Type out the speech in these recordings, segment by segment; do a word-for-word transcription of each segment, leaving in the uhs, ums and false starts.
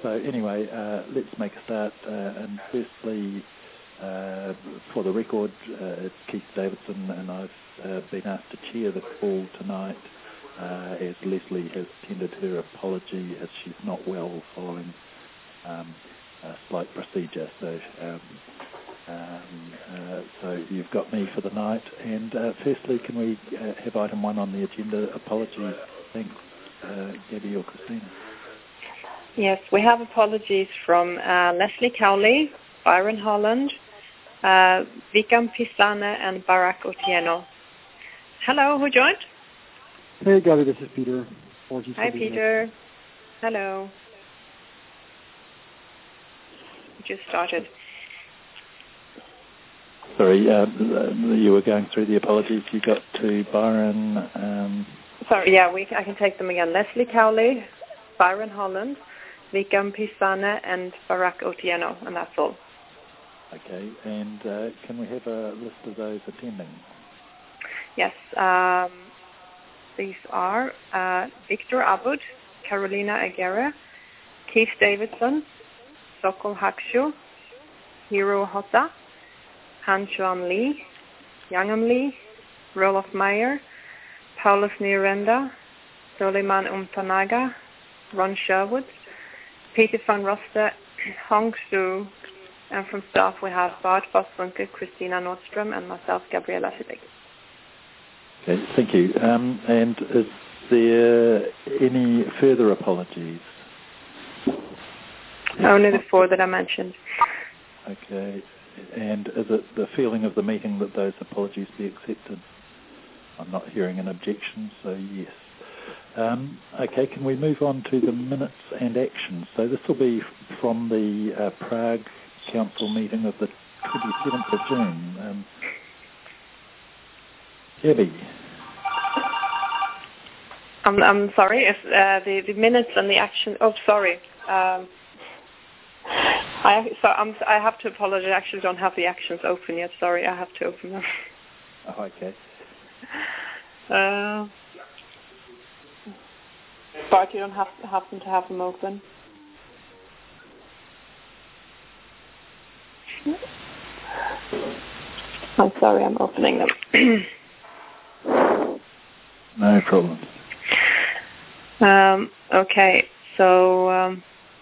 so anyway, uh, let's make a start. Uh, and firstly, uh, for the record, uh, it's Keith Davidson, and I've uh, been asked to chair the call tonight uh, as Leslie has tendered her apology as she's not well following um, a slight procedure. So, um, um, uh, so you've got me for the night. And uh, firstly, can we uh, have item one on the agenda? Apologies. Thanks, uh, Gabby or Christina. Yes, we have apologies from uh, Leslie Cowley, Byron Holland, uh, Vikram Pisane, and Barack Otieno. Hello, who joined? Hey, Gabby, this is Peter. Apologies Hi, for Peter. Hello. We just started. Sorry, uh, you were going through the apologies. You got to Byron. Um... Sorry, yeah, we, I can take them again. Leslie Cowley, Byron Holland, Vikram Pisane, and Barack Otieno, and that's all. Okay, and uh, can we have a list of those attending? Yes, um, these are uh, Victor Abud, Carolina Aguirre, Keith Davidson, Sokol Hakshu, Hiro Hotta, Han Chuan Lee, Yangam Lee, Rolof Meyer, Paulus Nirenda, Soliman Umtanaga, Ron Sherwood, Peter van Roster, Hong Su, and from staff we have Bart Boswinkel, Christina Nordstrom, and myself, Gabriela Siddig. Okay, thank you. Um, and is there any further apologies? Only the four that I mentioned. Okay, and is it the feeling of the meeting that those apologies be accepted? I'm not hearing an objection, so yes. Um, okay, can we move on to the minutes and actions? So this will be from the uh, Prague Council meeting of the twenty-seventh of June. Um, Gabby. I'm, I'm sorry, if uh, the, the minutes and the action, oh, sorry. Um, I, so I'm, I have to apologize, I actually don't have the actions open yet, sorry, I have to open them. Oh, okay. Uh, Bart, you don't have to happen to have them open. I'm sorry, I'm opening them. No problem. Um, okay, so um,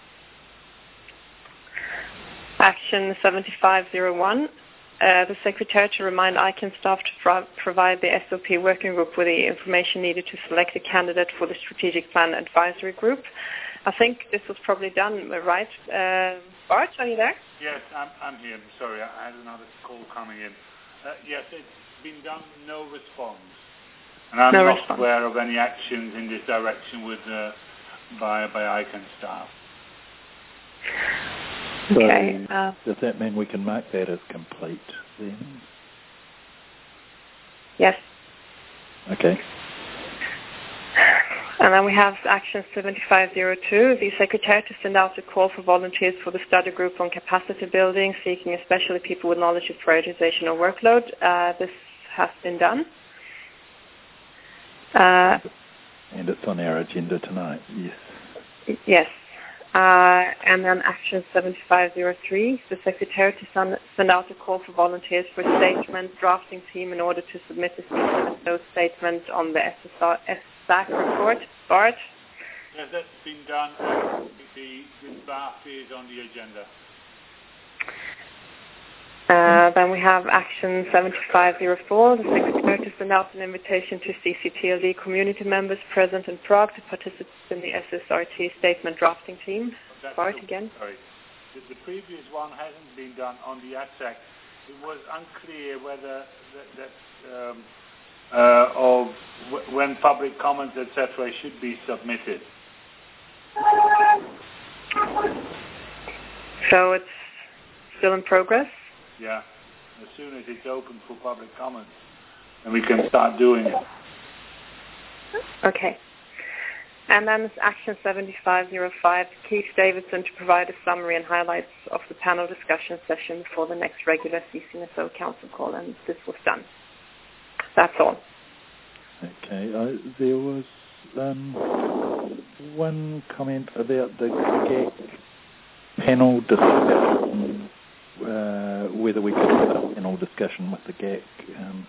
action seventy-five oh one. Uh, the Secretary to remind I C A N staff to pro- provide the S O P working group with the information needed to select a candidate for the Strategic Plan Advisory Group. I think this was probably done, right? Uh, Bart, are you there? Yes, I'm, I'm here. Sorry, I had another call coming in. Uh, yes, it's been done, no response. And I'm no not response. aware of any actions in this direction with uh, by, by I C A N staff. Okay. So uh, does that mean we can mark that as complete then? Yes. Okay. And then we have action seventy-five oh two, the Secretary to send out a call for volunteers for the study group on capacity building, seeking especially people with knowledge of prioritization or workload. Uh, this has been done. Uh, and it's on our agenda tonight, yes. Yes. Uh, and then action seventy-five oh three, the Secretary to send, send out a call for volunteers for a statement drafting team in order to submit a those statement on the S S A C report. Bart? Yes, that's been done. And the, the draft is on the agenda. Uh, then we have action seventy-five oh four, the Secretary to send out an invitation to C C T L D community members present in Prague to participate in the S S R T statement drafting team. Bart again. Sorry. The, the previous one hasn't been done on the A C A C. It was unclear whether that, that um, uh, of w- when public comments, et cetera, should be submitted. So it's still in progress? Yeah. As soon as it's open for public comments, then we can start doing it. Okay. And then it's action seventy-five oh five, Keith Davidson to provide a summary and highlights of the panel discussion session for the next regular C C N S O council call, and this was done. That's all. Okay. Uh, there was um, one comment about the G A C panel discussion, uh, whether we could have a panel discussion with the G A C um,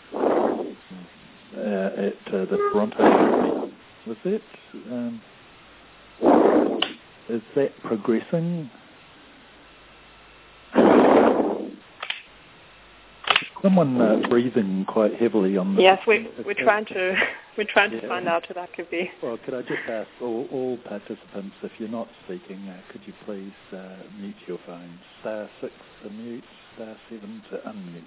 uh, at uh, the Toronto, was it? Um, is that progressing? Someone uh, breathing quite heavily on the... Yes, we, we're trying to we're trying to yeah. find out who that could be. Well, could I just ask all, all participants, if you're not speaking, uh, could you please uh, mute your phones? Star six to mute, star seven to unmute.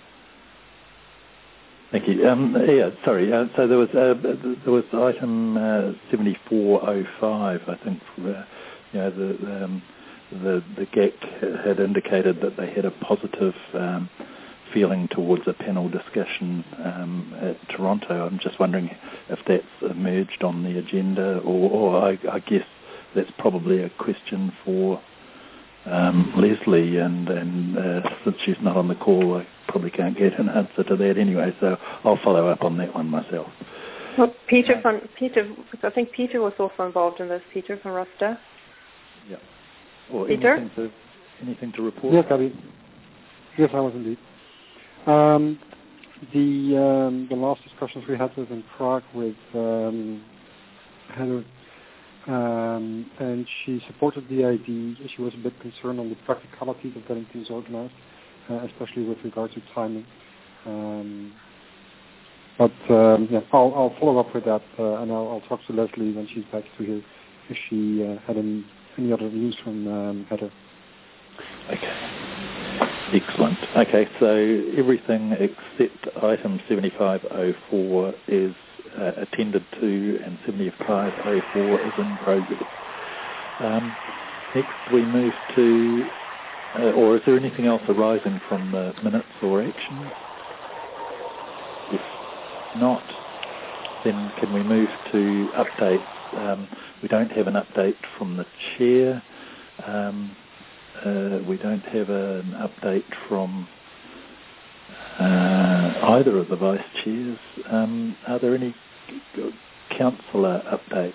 Thank you. Um, yeah, sorry. Uh, so there was uh, there was item uh, seventy-four oh five. I think uh, you know the um, the the G A C had indicated that they had a positive Um, feeling towards a panel discussion um, at Toronto. I'm just wondering if that's emerged on the agenda, or, or I, I guess that's probably a question for um, Leslie, and, and uh, since she's not on the call, I probably can't get an answer to that anyway, so I'll follow up on that one myself. Well, Peter, from, Peter, I think Peter was also involved in this, Peter from Rasta. Yeah. Or Peter? Anything to, anything to report? Yes, Gabby. Yes, I was indeed. Um, the um, the last discussions we had was in Prague with um, Heather, um, and she supported the idea. She was a bit concerned on the practicalities of getting things organized, uh, especially with regard to timing. Um, but um, yeah, I'll, I'll follow up with that, uh, and I'll, I'll talk to Leslie when she's back to hear if she uh, had any any other news from um, Heather. Okay. Excellent. Okay, so everything except item seventy-five oh four is uh, attended to, and seventy-five oh four is in progress. Um, next we move to, uh, or is there anything else arising from the minutes or actions? If not, then can we move to updates? Um, we don't have an update from the chair. Um, Uh, we don't have an update from uh, either of the vice chairs. Um, are there any councillor updates?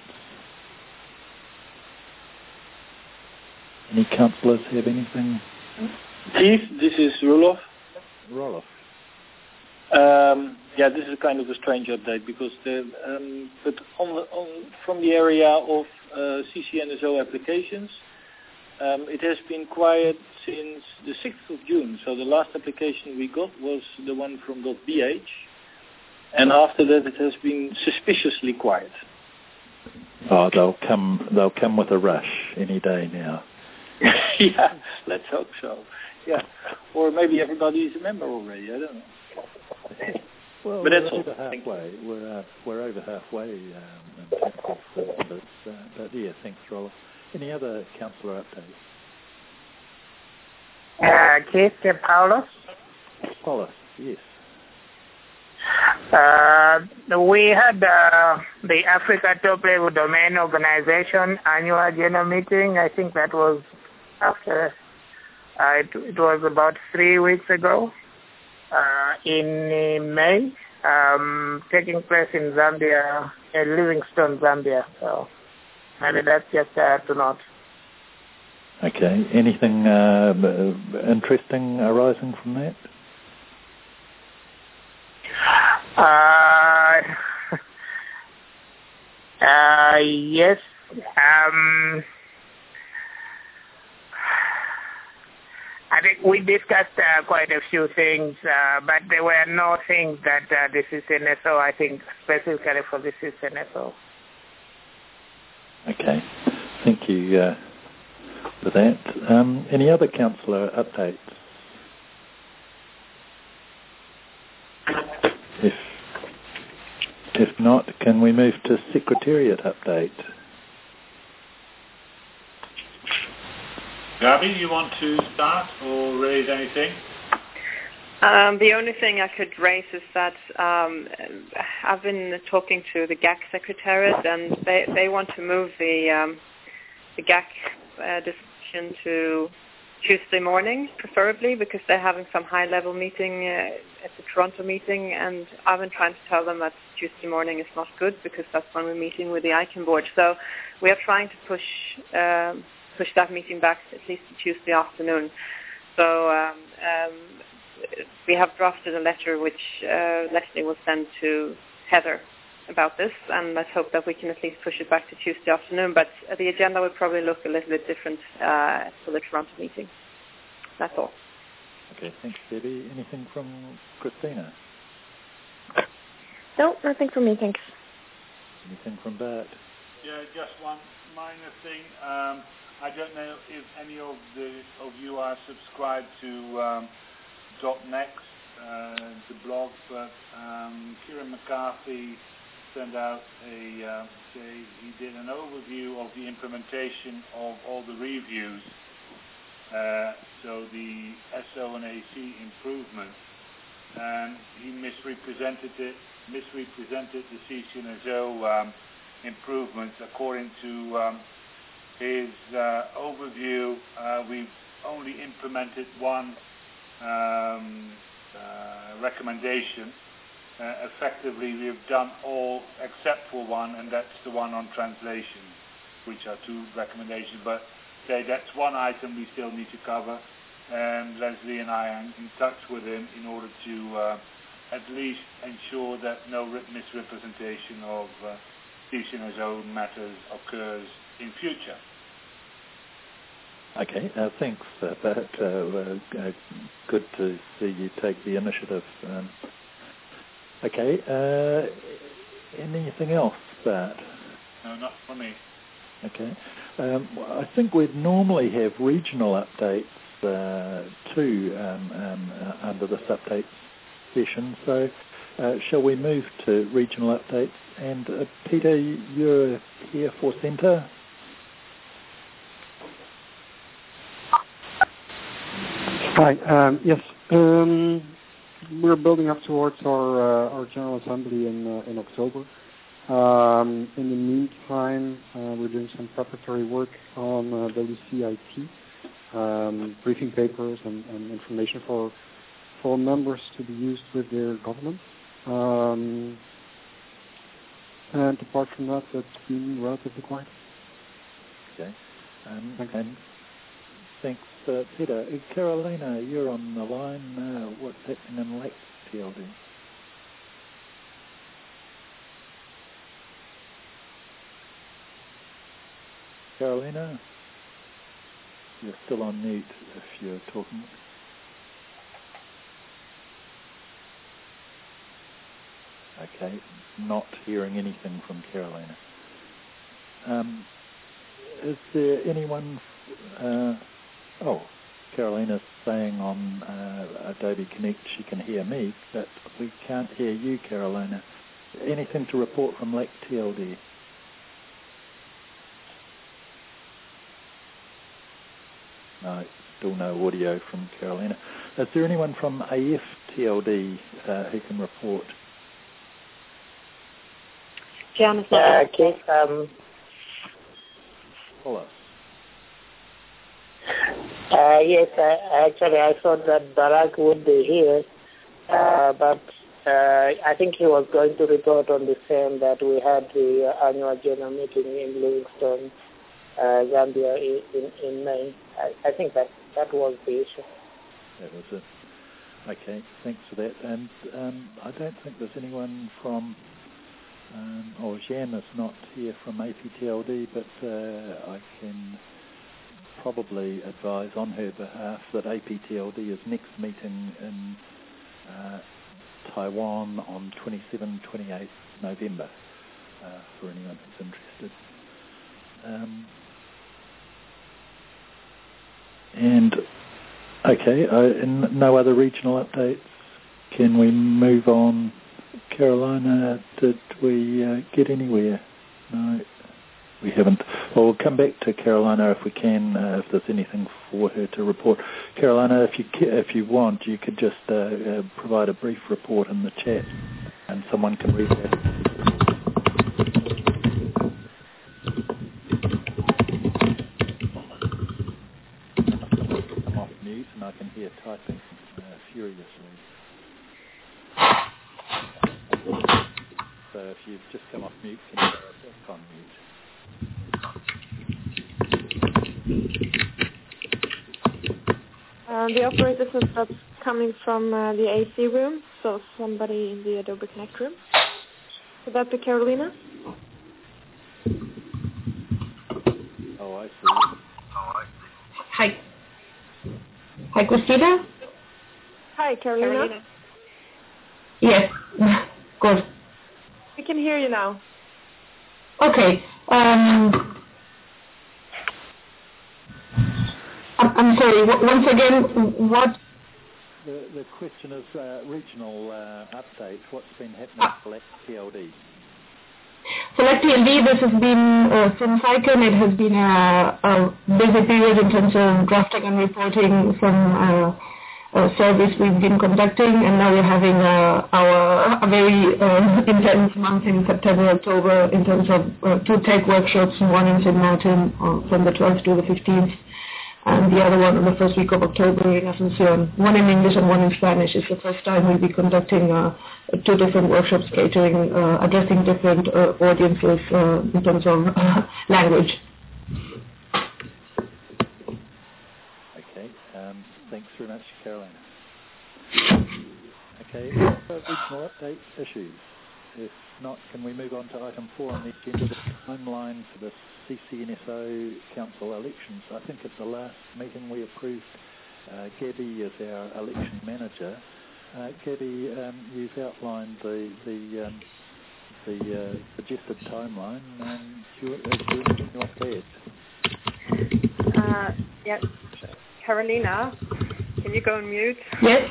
Any councillors have anything? Chief, this is Roloff. Roloff. Um, yeah, this is kind of a strange update because the um, but on, the, on from the area of uh, C C N S O applications. Um, it has been quiet since the sixth of June, so the last application we got was the one from .bh, and after that it has been suspiciously quiet. Oh, they'll come, they'll come with a rush any day now. Yeah, let's hope so. Yeah, or maybe everybody is a member already, I don't know. Well, but that's we're all. over halfway. We're, uh, we're over halfway um, in terms of uh, this, uh, but yeah, thanks, Rollo. Any other councillor updates? Uh, Chief Paulus? Paulus, yes. Uh, we had uh, the Africa Top Level Domain Organization annual general meeting. I think that was after, uh, it, it was about three weeks ago uh, in May, um, taking place in Zambia, in Livingstone, Zambia. So maybe that's just uh, to note. Okay. Anything uh, interesting arising from that? Uh, uh, yes. Um, I think we discussed uh, quite a few things, uh, but there were no things that uh, the C C N S O, I think, specifically for the C C N S O. Okay. Thank you uh, for that. Um, any other councillor updates? If if not, can we move to Secretariat update? Gabi, you want to start or raise anything? Um, the only thing I could raise is that um, I've been talking to the G A C Secretariat, and they, they want to move the um, the G A C uh, discussion to Tuesday morning, preferably, because they're having some high-level meeting uh, at the Toronto meeting, and I've been trying to tell them that Tuesday morning is not good because that's when we're meeting with the I C A N board. So we are trying to push um, push that meeting back at least to Tuesday afternoon. So um, um, we have drafted a letter which uh, Leslie will send to Heather about this, and let's hope that we can at least push it back to Tuesday afternoon. But uh, the agenda will probably look a little bit different uh, for the Toronto meeting. That's all. Okay, thanks, Debbie. Anything from Christina? No, nothing from me, thanks. Anything from Bert? Yeah, just one minor thing. Um, I don't know if any of the of you are subscribed to um, .next, uh, the blog, but um, Kieran McCarthy sent out a, uh, say, he did an overview of the implementation of all the reviews. Uh, so the S O and A C improvements, and he misrepresented it, misrepresented the C C N S O um, improvements according to um, his uh, overview. Uh, we've only implemented one um, uh, recommendation. Uh, effectively, we've done all except for one, and that's the one on translation, which are two recommendations. But say that's one item we still need to cover, and Leslie and I are in touch with him in order to uh, at least ensure that no misrepresentation of uh, C C N S O matters occurs in future. Okay, uh, thanks, uh, Bert. Uh, uh, good to see you take the initiative. Um, okay, uh, anything else, Bert? No, not for me. Okay. Um, I think we'd normally have regional updates uh, too um, um, uh, under this update session. So uh, shall we move to regional updates? And uh, Peter, you're here for centre. Hi. Um, yes. Um, we're building up towards our uh, our General Assembly in uh, in October. Um, in the meantime, uh, we're doing some preparatory work on uh, W C I T, um, briefing papers and, and information for for members to be used with their government. Um, and apart from that, that's been relatively quiet. Okay. Um, Thanks. And thanks, uh, Peter. Uh, Carolina, you're on the line. Uh, what's happening in Lake T L D? Carolina, you're still on mute if you're talking. Okay, not hearing anything from Carolina. Um, is there anyone... Uh, oh, Carolina's saying on uh, Adobe Connect she can hear me, but we can't hear you, Carolina. Anything to report from Lake T L D? No, still no audio from Carolina. Is there anyone from A F T L D uh, who can report? Janice. Yeah, okay. Um, Paula. uh, yes, I, actually I thought that Barack would be here, uh, but uh, I think he was going to report on the same that we had the uh, annual general meeting in Livingstone, uh, Zambia in, in, in May. I, I think that that was the issue. That was it. Okay, thanks for that. And um, I don't think there's anyone from, um, or Jan is not here from A P T L D, but uh, I can probably advise on her behalf that A P T L D is next meeting in uh, Taiwan on twenty-seventh, twenty-eighth November, uh, for anyone who's interested. Um, and okay, uh, and no other regional updates. Can we move on? Carolina, did we uh, get anywhere? No, we haven't. Well, we'll come back to Carolina if we can, uh, if there's anything for her to report. Carolina, if you ca- if you want, you could just uh, uh, provide a brief report in the chat, and someone can read that. I'm off mute, and I can hear typing uh, furiously. So if you've just come off mute, can you go back on mute? Uh, the operator says that's coming from uh, the A C room, so somebody in the Adobe Connect room. Would that be Carolina? Oh, I see. Hi. Hi, Christina? Hi, Carolina. Carolina. Yes. Good. We can hear you now. Okay. Um, I'm, I'm sorry. W- once again, what? The, the question is uh, regional uh, updates. What's been happening for T L D? Select T L D, this has been, uh, since ICANN, it has been a, a busy period in terms of drafting and reporting some uh, uh, service we've been conducting, and now we're having uh, our a very uh, intense month in September, October in terms of uh, two tech workshops, one in Saint Martin uh, from the twelfth to the fifteenth, and the other one on the first week of October in Asunción. One in English and one in Spanish. It's the first time we'll be conducting uh, two different workshops catering, uh, addressing different uh, audiences uh, in terms of uh, language. Okay, um, thanks very much, Carolina. Okay, uh, regional update issues. If not, can we move on to item four on the agenda, the timeline for the C C N S O council elections? I think at the last meeting we approved uh, Gabby as our election manager. Uh, Gabby, um, you've outlined the the, um, the uh, suggested timeline. Um, do you, is there anything you want to add? Uh, yes, Carolina, can you go on mute? Yes.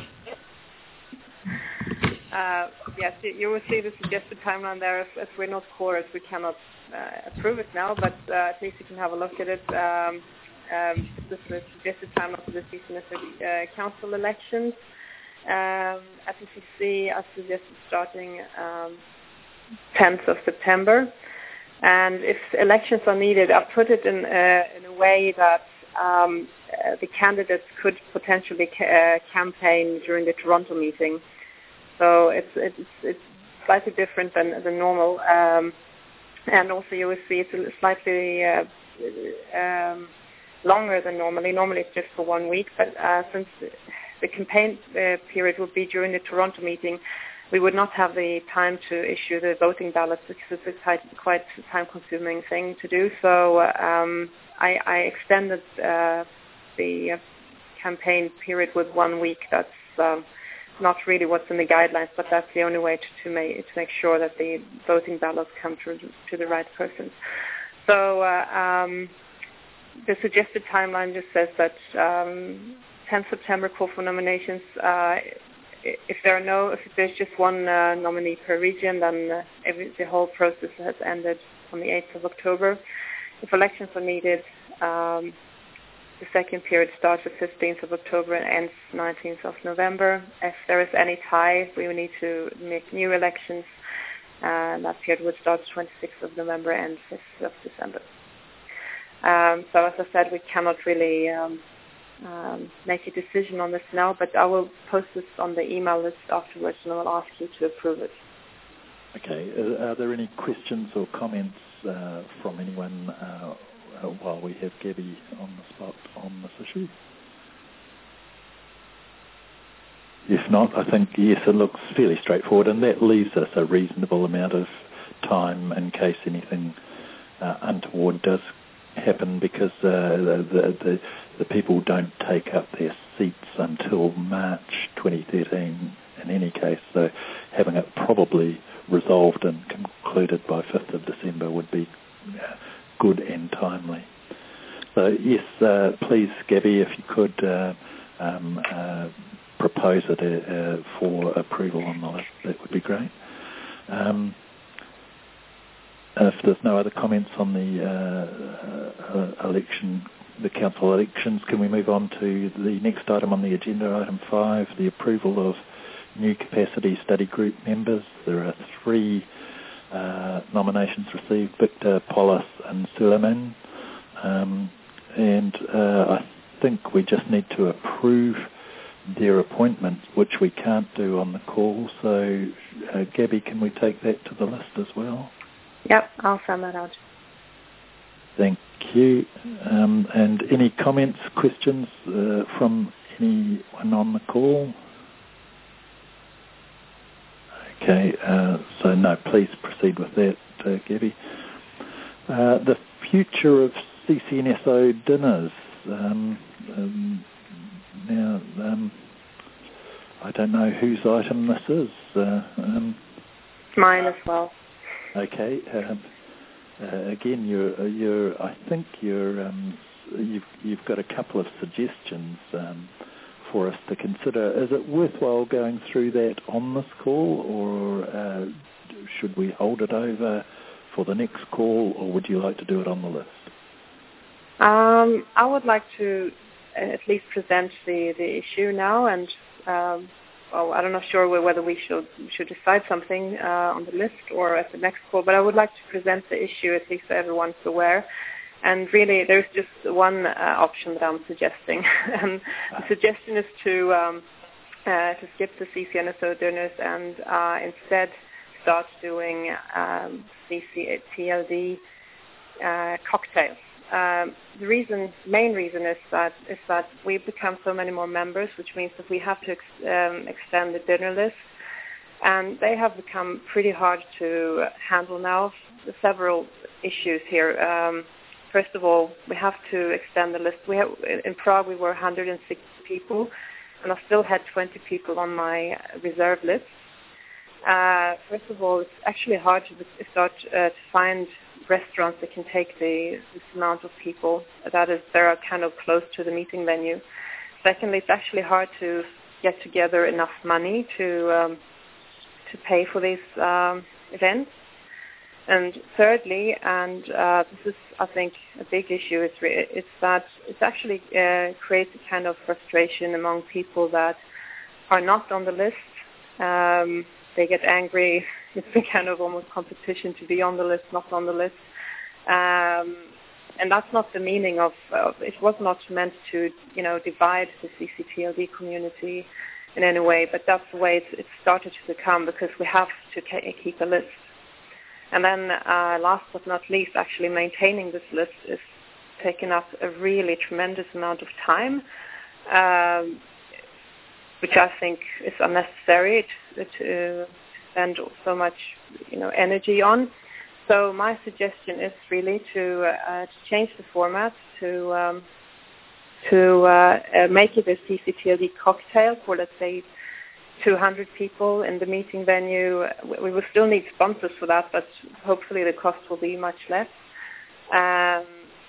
Uh, yes, you, you will see the suggested timeline there. As, as we're not chorus, we cannot uh, approve it now, but uh, at least you can have a look at it. Um, um, this is the suggested timeline for the C C N S O uh, council elections. Um, as you can see, I suggested starting um, tenth of September. And if elections are needed, I put it in, uh, in a way that um, uh, the candidates could potentially ca- uh, campaign during the Toronto meeting. So it's it's it's slightly different than than normal, um, and also you will see it's slightly uh, um, longer than normally. Normally it's just for one week, but uh, since the campaign uh, period will be during the Toronto meeting, we would not have the time to issue the voting ballots because it's a quite time-consuming thing to do. So um, I, I extended uh, the uh, campaign period with one week. That's um, not really what's in the guidelines, but that's the only way to, to make to make sure that the voting ballots come to to the right person. So uh, um, the suggested timeline just says that um, tenth September call for nominations. Uh, if there are no, if there's just one uh, nominee per region, then uh, every, the whole process has ended on the eighth of October. If elections are needed, um, the second period starts the fifteenth of October and ends nineteenth of November. If there is any tie, we will need to make new elections, and that period would start twenty-sixth of November and fifth of December. Um, so as I said, we cannot really um, um, make a decision on this now, but I will post this on the email list afterwards, and I will ask you to approve it. Okay. Are, are there any questions or comments uh, from anyone uh, Uh, while we have Gabby on the spot on this issue? If not, I think, yes, it looks fairly straightforward, and that leaves us a reasonable amount of time in case anything uh, untoward does happen, because uh, the, the, the, the people don't take up their seats until March twenty thirteen in any case, so having it probably resolved and concluded by fifth of December would be uh, good and timely. So yes, uh, please, Gabby, if you could uh, um, uh, propose it uh, for approval on the list, that would be great. Um, if there's no other comments on the uh, uh, election, the council elections, can we move on to the next item on the agenda, item five, the approval of new capacity study group members. There are three Uh, nominations received, Victor, Polis and Suleiman, um, and uh, I think we just need to approve their appointments, which we can't do on the call. So uh, Gabby, can we take that to the list as well? Yep, I'll send that out. Thank you. Um, and any comments, questions uh, from anyone on the call? Okay, uh, so no, please proceed with that, uh, Gabby. Uh, the future of C C N S O dinners. Um, um, now, um, I don't know whose item this is. Uh, um, Mine as well. Okay. Um, uh, again, you're, you're. I think you're. Um, you've you've got a couple of suggestions um, for us to consider. Is it worthwhile going through that on this call, or uh, should we hold it over for the next call, or would you like to do it on the list? Um, I would like to at least present the, the issue now, and um, well, I'm not sure whether we should should decide something uh, on the list or at the next call, but I would like to present the issue at least so everyone's aware. And really, there's just one uh, option that I'm suggesting. And the suggestion is to um, uh, to skip the C C N S O dinners and uh, instead start doing um, C C T L D uh, cocktails. Um, the reason, main reason is that is that we've become so many more members, which means that we have to ex- um, extend the dinner list, and they have become pretty hard to handle now. There's several issues here. Um, first of all, we have to extend the list. We have, in Prague, we were one hundred sixty people, and I still had twenty people on my reserve list. Uh, first of all, it's actually hard to start uh, to find restaurants that can take the, this amount of people, that is, they are kind of close to the meeting venue. Secondly, it's actually hard to get together enough money to um, to pay for these um, events. And thirdly, and uh, this is, I think, a big issue, it's, re- it's that it actually uh, creates a kind of frustration among people that are not on the list. Um, they get angry. It's a kind of almost competition to be on the list, not on the list. Um, and that's not the meaning of, of, it was not meant to, you know, divide the C C T L D community in any way, but that's the way it's, it started to become, because we have to t- keep a list. And then uh, last but not least, actually maintaining this list is taking up a really tremendous amount of time, um, which I think is unnecessary to, to spend so much, you know, energy on. So my suggestion is really to, uh, to change the format, to um, to uh, uh, make it a C C T L D cocktail for, let's say, two hundred people in the meeting venue. We will still need sponsors for that, but hopefully the cost will be much less. Um,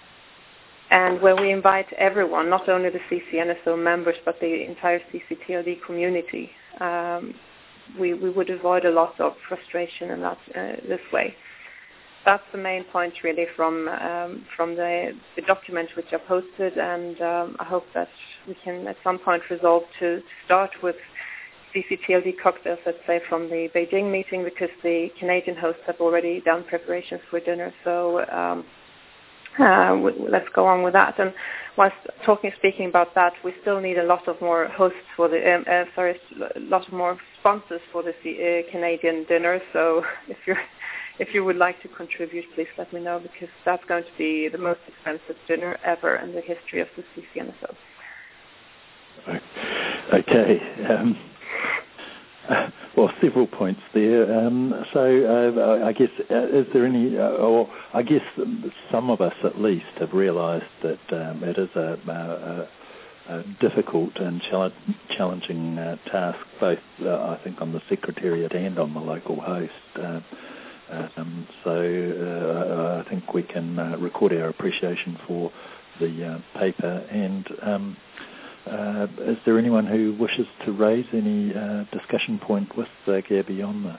and where we invite everyone, not only the C C N S O members, but the entire C C T L D community. Um, we, we would avoid a lot of frustration in that uh, this way. That's the main point, really, from um, from the, the document which I posted, and um, I hope that we can at some point resolve to start with C C T L D cocktails, let's say, from the Beijing meeting, because the Canadian hosts have already done preparations for dinner. So um, uh, w- let's go on with that. And whilst talking, speaking about that, we still need a lot of more hosts for the, um, uh, sorry, a lot of more sponsors for the uh, Canadian dinner. So if you're If you would like to contribute, please let me know, because that's going to be the most expensive dinner ever in the history of the C C N S O. Okay. Um, uh, well, several points there. Um, so uh, I guess, uh, is there any, uh, or I guess some of us at least have realised that um, it is a, a, a difficult and challenging uh, task, both, uh, I think, on the Secretariat and on the local host. Uh, Um, so uh, I think we can uh, record our appreciation for the uh, paper. And um, uh, is there anyone who wishes to raise any uh, discussion point with uh, Gabby on this?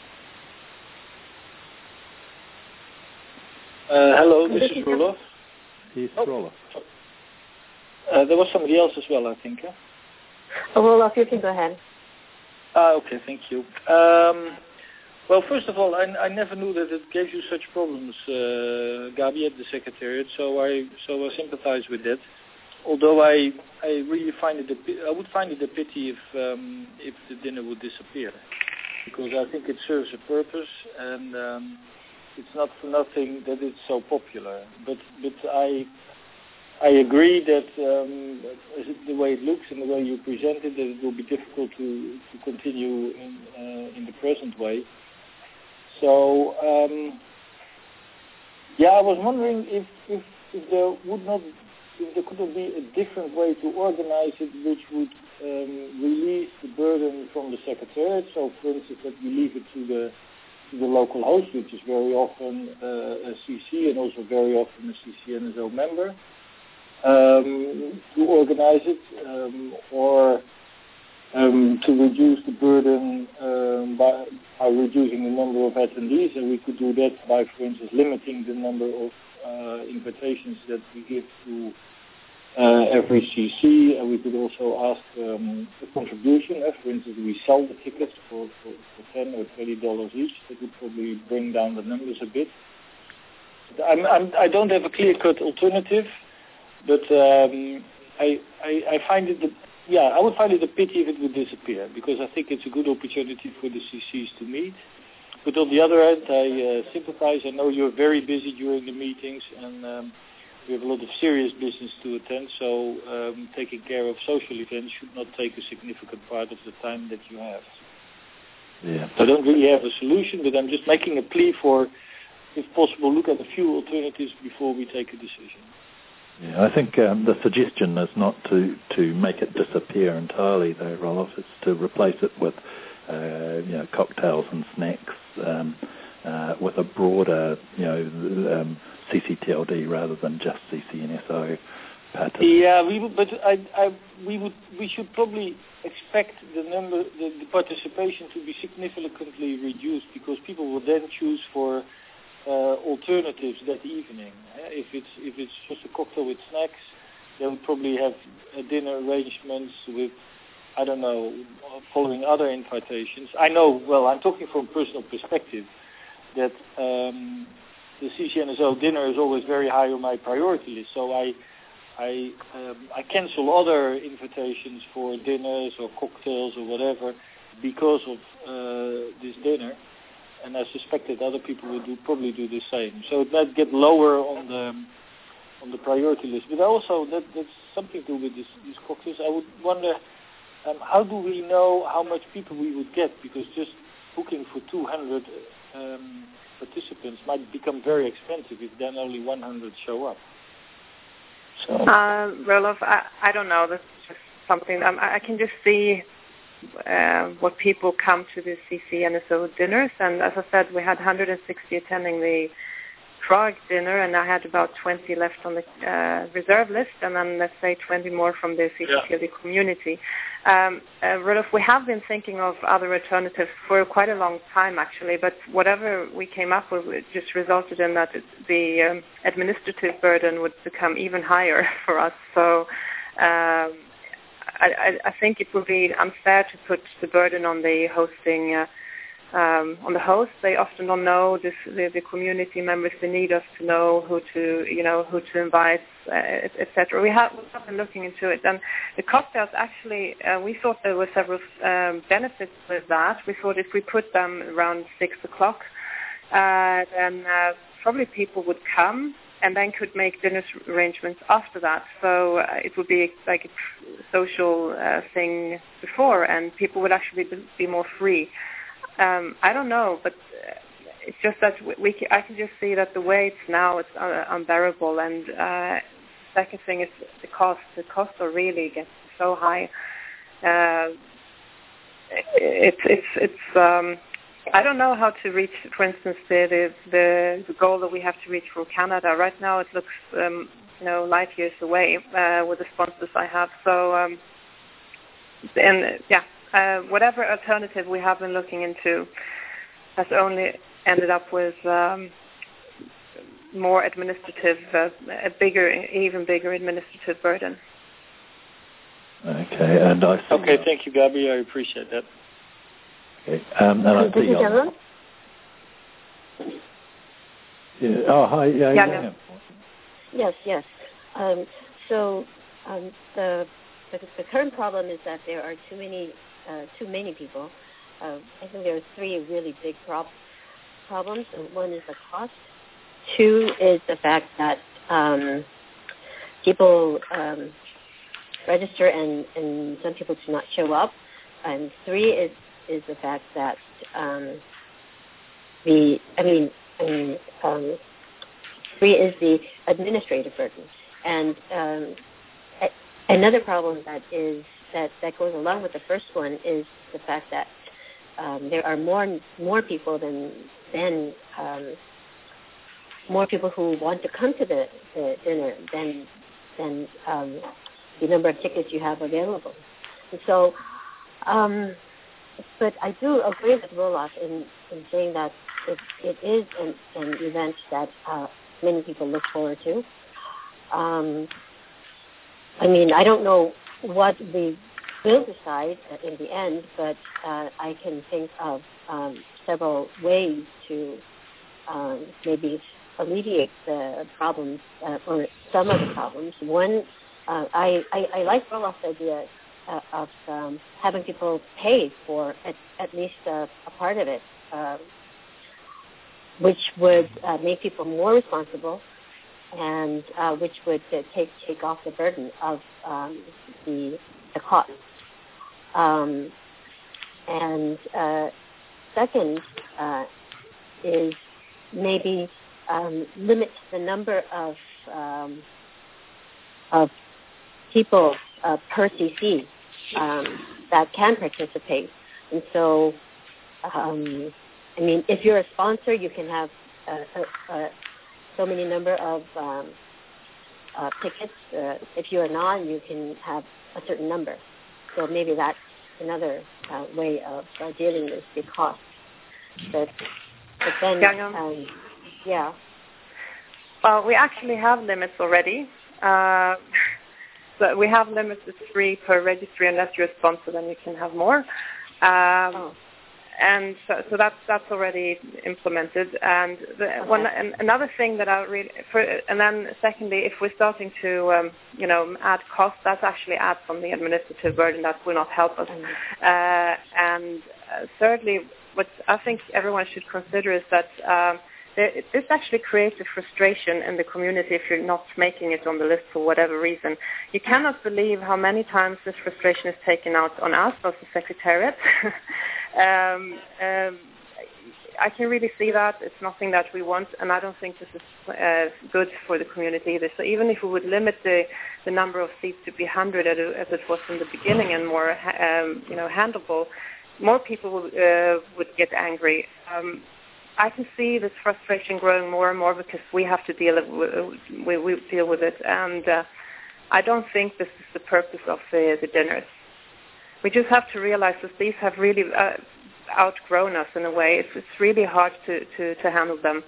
Uh, hello, this is Roloff. Yes, oh. Roloff. Uh, there was somebody else as well, I think. Huh? Oh, Roloff, you can go ahead. Ah, okay, thank you. Um, Well, first of all, I, I never knew that it gave you such problems, uh, Gabi, at the Secretariat. So I so I sympathize with that. Although I I really find it a, I would find it a pity if um, if the dinner would disappear, because I think it serves a purpose, and um, it's not for nothing that it's so popular. But but I I agree that um, the way it looks and the way you present it, that it will be difficult to, to continue in, uh, in the present way. So, um, yeah, I was wondering if, if, if there would not, if there could not be a different way to organize it, which would um, release the burden from the secretariat. So, for instance, that we leave it to the to the local host, which is very often uh, a C C and also very often a C C N S O member. Um, to organize it, um, or um, to reduce the burden um, by, by reducing the number of attendees, and we could do that by, for instance, limiting the number of uh, invitations that we give to uh, every C C, and we could also ask um, a contribution. Uh, for instance, we sell the tickets for, for, for ten or twenty dollars each. That would probably bring down the numbers a bit. I'm, I'm, I don't have a clear-cut alternative. But um, I, I, I find it, the, yeah, I would find it a pity if it would disappear, because I think it's a good opportunity for the C Cs to meet. But on the other hand, I uh, sympathize. I know you're very busy during the meetings, and um, we have a lot of serious business to attend. So um, taking care of social events should not take a significant part of the time that you have. Yeah. So I don't really have a solution, but I'm just making a plea for, if possible, look at a few alternatives before we take a decision. Yeah, I think um, the suggestion is not to, to make it disappear entirely, though, Roloff. It's to replace it with, uh, you know, cocktails and snacks, um, uh, with a broader, you know, um, C C T L D rather than just C C N S O pattern. Yeah, we would, but I, I, we would, we should probably expect the number, the, the participation to be significantly reduced, because people will then choose for Uh, alternatives that evening. Uh, if it's if it's just a cocktail with snacks, they would probably have uh, dinner arrangements with, I don't know, following other invitations. I know, well, I'm talking from personal perspective, that um, the C C N S O dinner is always very high on my priority list. So I I um, I cancel other invitations for dinners or cocktails or whatever because of uh, this dinner. And I suspect that other people will do, probably do the same. So it might get lower on the on the priority list. But also, that, that's something to do with this, these cocktails. I would wonder, um, how do we know how much people we would get? Because just booking for two hundred um, participants might become very expensive if then only one hundred show up. So, uh, Roloff, I, I don't know. That's just something. Um, I can just see Uh, what people come to the C C N S O dinners, and as I said, we had one hundred sixty attending the Prague dinner, and I had about twenty left on the uh, reserve list, and then let's say twenty more from the C C T L D yeah. community. Um, uh, Roloff, we have been thinking of other alternatives for quite a long time, actually, but whatever we came up with, it just resulted in that it, the um, administrative burden would become even higher for us. So. Um, I, I think it would be unfair to put the burden on the hosting, uh, um, on the host. They often don't know this, the, the community members. They need us to know who to, you know, who to invite, uh, et cetera. We have, we have been looking into it, and the cocktails actually, uh, we thought there were several um, benefits with that. We thought if we put them around six o'clock, uh, then uh, probably people would come, and then could make dinner arrangements after that. So uh, it would be like a social uh, thing before, and people would actually be, be more free. Um, I don't know, but it's just that we, we can, I can just see that the way it's now, it's uh, unbearable. And uh, second thing is the cost. The costs are really getting so high. Uh, it's it's it's. Um, I don't know how to reach, for instance, the, the the the goal that we have to reach for Canada. Right now, it looks, um, you know, light years away uh, with the sponsors I have. So, um, and yeah, uh, whatever alternative we have been looking into has only ended up with um, more administrative, uh, a bigger, even bigger administrative burden. Okay, and I think okay, thank you, Gabi. I appreciate that. Okay. Um, and I see on, yeah. Oh, hi. Yeah, yeah, yeah. no. Yes, yes. Um, so um, the, the the current problem is that there are too many uh, too many people. Uh, I think there are three really big prob- problems. One is the cost. Two is the fact that um, people um, register and, and some people do not show up. And three is, is the fact that um, the, I mean, I mean um, three is the administrative burden. And um, a- another problem that is that, that goes along with the first one is the fact that um, there are more more people than than um, more people who want to come to the, the dinner than than um, the number of tickets you have available. And so, um, but I do agree with Roelof in, in saying that it, it is an, an event that uh, many people look forward to. Um, I mean, I don't know what we will decide in the end, but uh, I can think of um, several ways to um, maybe alleviate the problems uh, or some of the problems. One, uh, I, I, I like Roelof's idea uh, of um, having people pay for at, at least uh, a part of it, uh, which would uh, make people more responsible and uh, which would uh, take take off the burden of um, the the cost. Um, and uh, second uh, is maybe um, limit the number of um, of people uh, per C C um, that can participate. And so, um, I mean, if you're a sponsor, you can have uh, a, a so many number of um, uh, tickets. Uh, if you're not, you can have a certain number. So maybe that's another uh, way of uh, dealing with the cost. But, but then, um, yeah. Well, we actually have limits already. Uh, so we have limits of three per registry. Unless you're a sponsor, then you can have more. Um, oh. And so, so that's that's already implemented. And the, okay. one and another thing that I really, for, and then secondly, if we're starting to, um, you know, add costs, that's actually adds on the administrative burden that will not help us. Mm-hmm. Uh, and uh, thirdly, what I think everyone should consider is that um, there, this actually creates a frustration in the community if you're not making it on the list for whatever reason. You cannot believe how many times this frustration is taken out on us as the Secretariat. Um, um, I can really see that. It's nothing that we want, and I don't think this is uh, good for the community either. So even if we would limit the, the number of seats to be one hundred as it was in the beginning and more um, you know, handleable, more people would, uh, would get angry. Um, I can see this frustration growing more and more because we have to deal with, we, we deal with it, and uh, I don't think this is the purpose of the, the dinners. We just have to realize that these have really uh, outgrown us in a way. It's, it's really hard to, to, to handle them.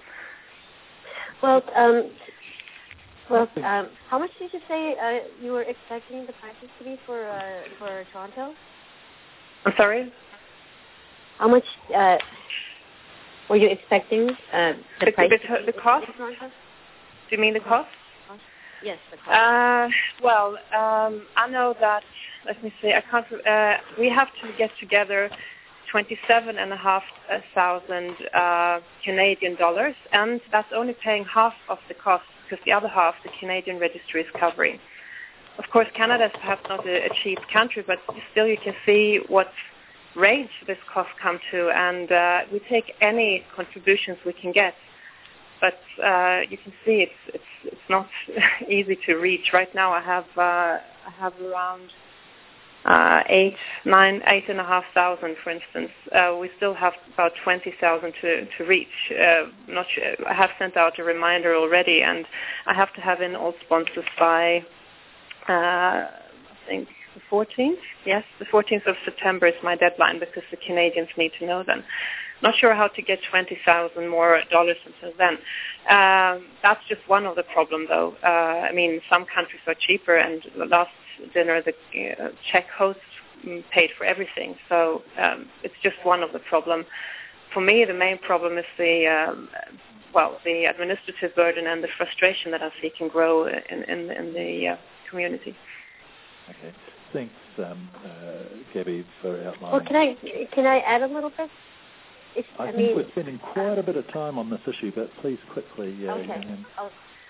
Well, um, well, um, how much did you say uh, you were expecting the prices to be for uh, for Toronto? I'm sorry? How much uh, were you expecting uh, the, the price? The, the cost? Do you mean the cost? Yes, the cost. Uh, well, um, I know that. Let me see. I can't. Uh, we have to get together twenty-seven and a half thousand uh, Canadian dollars, and that's only paying half of the cost because the other half the Canadian registry is covering. Of course, Canada is perhaps not a, a cheap country, but still you can see what range this cost come to, and uh, we take any contributions we can get. But uh, you can see it's it's it's not easy to reach. Right now, I have uh, I have around. Uh, eight, nine, eight and a half thousand, for instance. Uh, we still have about twenty thousand to to reach. Uh, not sure. I have sent out a reminder already, and I have to have in all sponsors by, uh, I think, the fourteenth. Yes, the fourteenth of September is my deadline because the Canadians need to know then. Not sure how to get twenty thousand more dollars until then. Um, that's just one of the problem, though. Uh, I mean, some countries are cheaper, and the last dinner, the uh, Czech host paid for everything. So um, it's just one of the problem. For me, the main problem is the um, well, the administrative burden and the frustration that I see can grow in in, in the uh, community. Okay, thanks, um, uh, Gabby, for outlining. Well, can I can I add a little bit? It's, I, I think mean, we're spending quite a bit of time on this issue, but please quickly. Uh, okay. and, oh,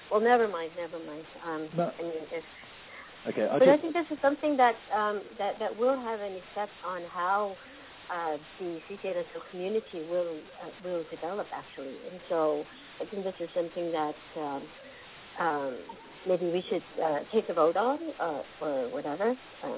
well, never mind, never mind. Um, no. I mean, if, okay, I but just, I think this is something that um, that that will have an effect on how uh, the C C N S O community will uh, will develop actually, and so I think this is something that um, um, maybe we should uh, take a vote on uh, or whatever. Um,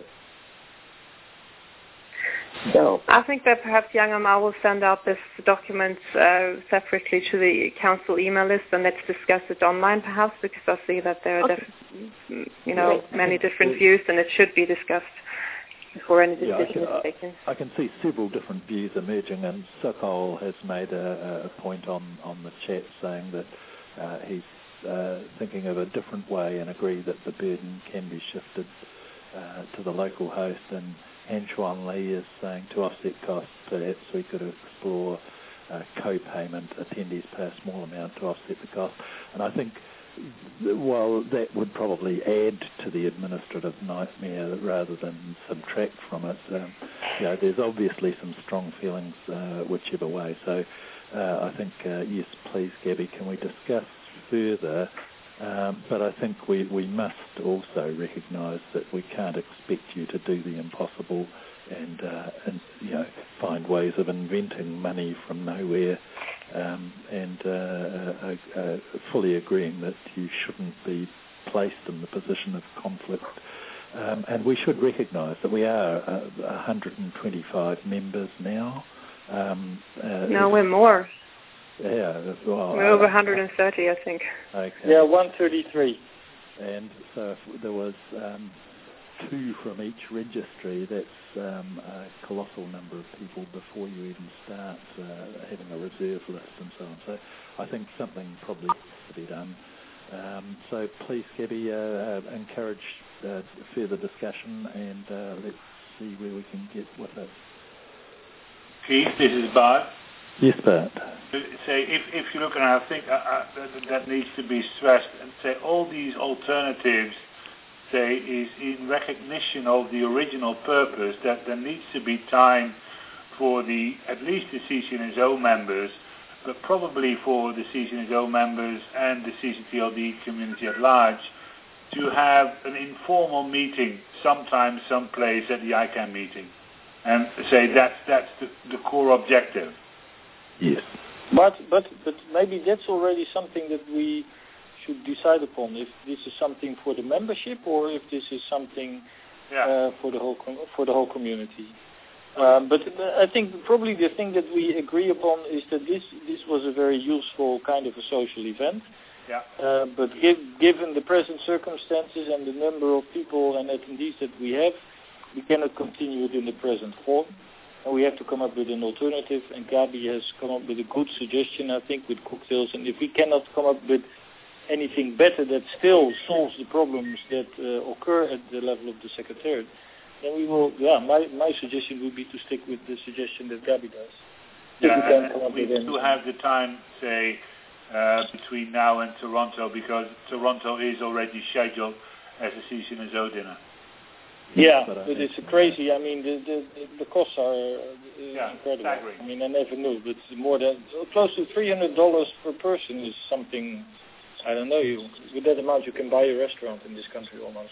So I think that perhaps Yang and I will send out this document uh, separately to the council email list, and let's discuss it online perhaps, because I see that there are okay. def- you know many different views, and it should be discussed before any yeah, decision I can, is taken. I, I can see several different views emerging, and Sokol has made a, a point on, on the chat saying that uh, he's uh, thinking of a different way and agree that the burden can be shifted uh, to the local host, and Han Chuan Lee is saying to offset costs, perhaps we could explore uh, co-payment, attendees pay a small amount to offset the cost. And I think while that would probably add to the administrative nightmare rather than subtract from it, um, you know, there's obviously some strong feelings uh, whichever way. So uh, I think, uh, yes, please, Gabby, can we discuss further? Um, but I think we, we must also recognise that we can't expect you to do the impossible and, uh, and you know, find ways of inventing money from nowhere, um, and uh, uh, uh, fully agreeing that you shouldn't be placed in the position of conflict. Um, and we should recognise that we are uh, one hundred twenty-five members now. Um, uh, no, we're more. Yeah, well, we're over one hundred thirty, I think. Okay. Yeah, one thirty-three. And so if there was um, two from each registry, that's um, a colossal number of people before you even start uh, having a reserve list and so on. So I think something probably has to be done. Um, so please, Gabby, uh, uh, encourage uh, further discussion, and uh, let's see where we can get with it. Keith, this is Bart. Yes, Bart. Say, if, if you look, and I think uh, uh, that, that needs to be stressed, and say all these alternatives, say, is in recognition of the original purpose, that there needs to be time for the, at least the C C N S O members, but probably for the C C N S O members and the C C T L D community at large, to have an informal meeting sometime, someplace at the I CANN meeting. And say that's, that's the, the core objective. Yes. But, but but maybe that's already something that we should decide upon. If this is something for the membership, or if this is something yeah. uh, for the whole com- for the whole community. Um, but I think probably the thing that we agree upon is that this this was a very useful kind of a social event. Yeah. Uh, but give, given the present circumstances and the number of people and attendees that we have, we cannot continue it in the present form. And we have to come up with an alternative, and Gabi has come up with a good suggestion, I think, with cocktails. And if we cannot come up with anything better that still solves the problems that uh, occur at the level of the Secretariat, then we will, yeah, my, my suggestion would be to stick with the suggestion that Gabi does. Yeah, we, we still have the time, say, uh, between now and Toronto, because Toronto is already scheduled as a C C N S O dinner. Yeah, but, but it's crazy. I mean, the the, the costs are uh, yeah, incredible. staggering. I mean, I never knew, but more than close to three hundred dollars per person is something. I don't know. You with that amount, you can buy a restaurant in this country almost.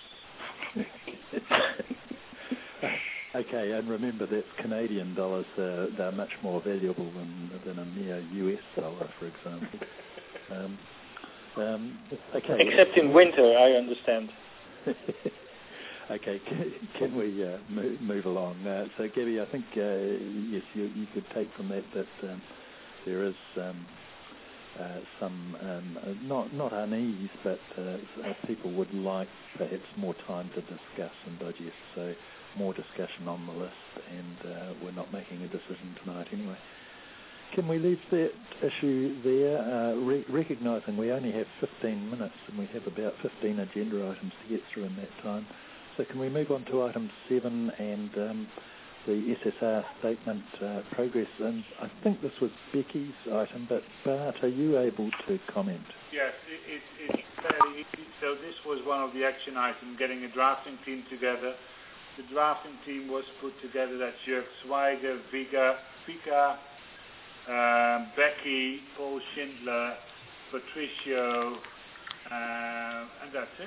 Okay, and remember that Canadian dollars uh, they're much more valuable than than a mere U S dollar, for example. Um, um, okay. Except in winter, I understand. Okay, can, can we uh, move, move along? Uh, so, Gabby, I think, uh, yes, you, you could take from that that um, there is um, uh, some, um, uh, not not unease, but uh, uh, people would like perhaps more time to discuss and digest, so more discussion on the list, and uh, we're not making a decision tonight anyway. Can we leave that issue there, uh, re- recognising we only have fifteen minutes and we have about fifteen agenda items to get through in that time? So can we move on to item seven and um, the S S R statement uh, progress? And I think this was Becky's item, but Bart, are you able to comment? Yes, it, it, it's fairly easy. So this was one of the action items, getting a drafting team together. The drafting team was put together. That's Jörg Zweiger, Vika, Vika um, Becky, Paul Schindler, Patricio, Uh, and that's it.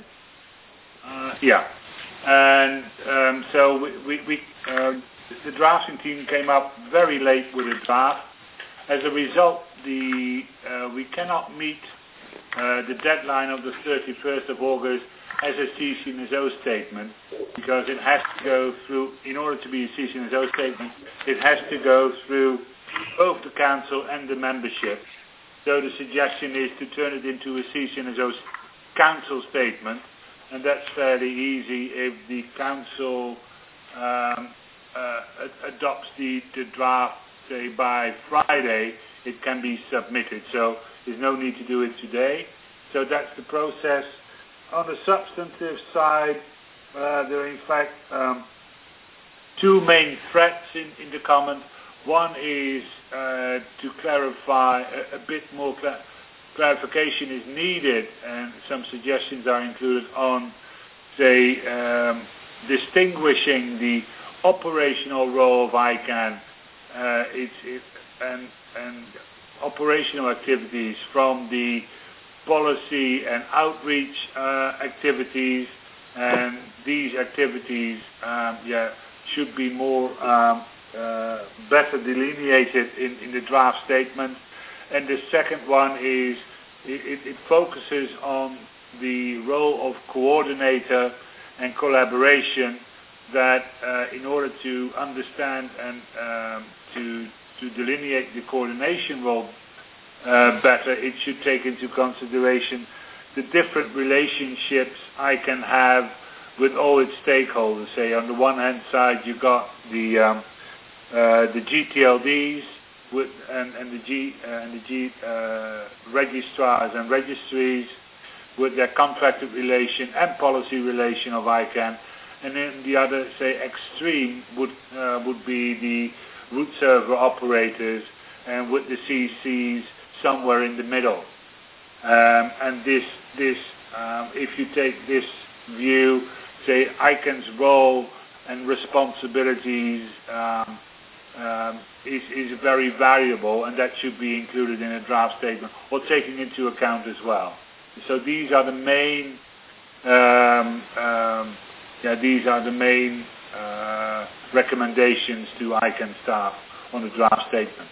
Uh, yeah. And um, so we, we, we uh, the drafting team came up very late with a draft. As a result, the uh, we cannot meet uh, the deadline of the thirty-first of August as a C C N S O statement, because it has to go through, in order to be a C C N S O statement, it has to go through both the council and the membership. So the suggestion is to turn it into a C C N S O council statement, and that's fairly easy. If the council um, uh, adopts the, the draft, say, by Friday, it can be submitted. So there's no need to do it today. So that's the process. On the substantive side, uh, there are in fact um, two main threats in, in the comment. One is uh, to clarify a, a bit more cla- clarification is needed, and some suggestions are included on, say, um, distinguishing the operational role of ICANN uh, it's, it, and, and operational activities from the policy and outreach uh, activities, and these activities um, yeah, should be more um, uh, better delineated in, in the draft statement. And the second one is it, it focuses on the role of coordinator and collaboration, that uh, in order to understand and um, to, to delineate the coordination role Uh, better, it should take into consideration the different relationships I can have with all its stakeholders. Say, on the one hand side, you got the um, uh, the G T L Ds with, and, and the G uh, and the G uh, registrars and registries with their contracted relation and policy relation of ICANN, and then the other, say, extreme would uh, would be the root server operators, and with the C Cs somewhere in the middle. Um, and this, this um, if you take this view, say, ICANN's role and responsibilities um, um, is, is very variable, and that should be included in a draft statement, or taken into account as well. So these are the main, um, um, yeah, these are the main uh, recommendations to ICANN staff on the draft statement.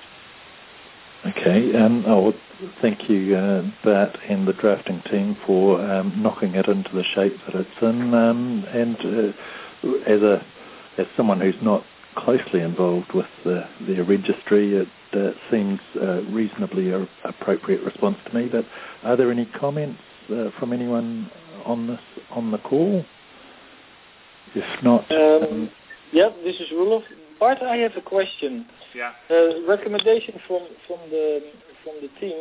Okay, um, oh, thank you, uh, Bart and the drafting team, for um, knocking it into the shape that it's in. Um, and uh, as a as someone who's not closely involved with the, the registry, it uh, seems a reasonably a, appropriate response to me. But are there any comments uh, from anyone on this on the call? If not, um, um, yeah, this is Roelof. Bart, I have a question. Yeah. Uh, recommendation from, from the from the team,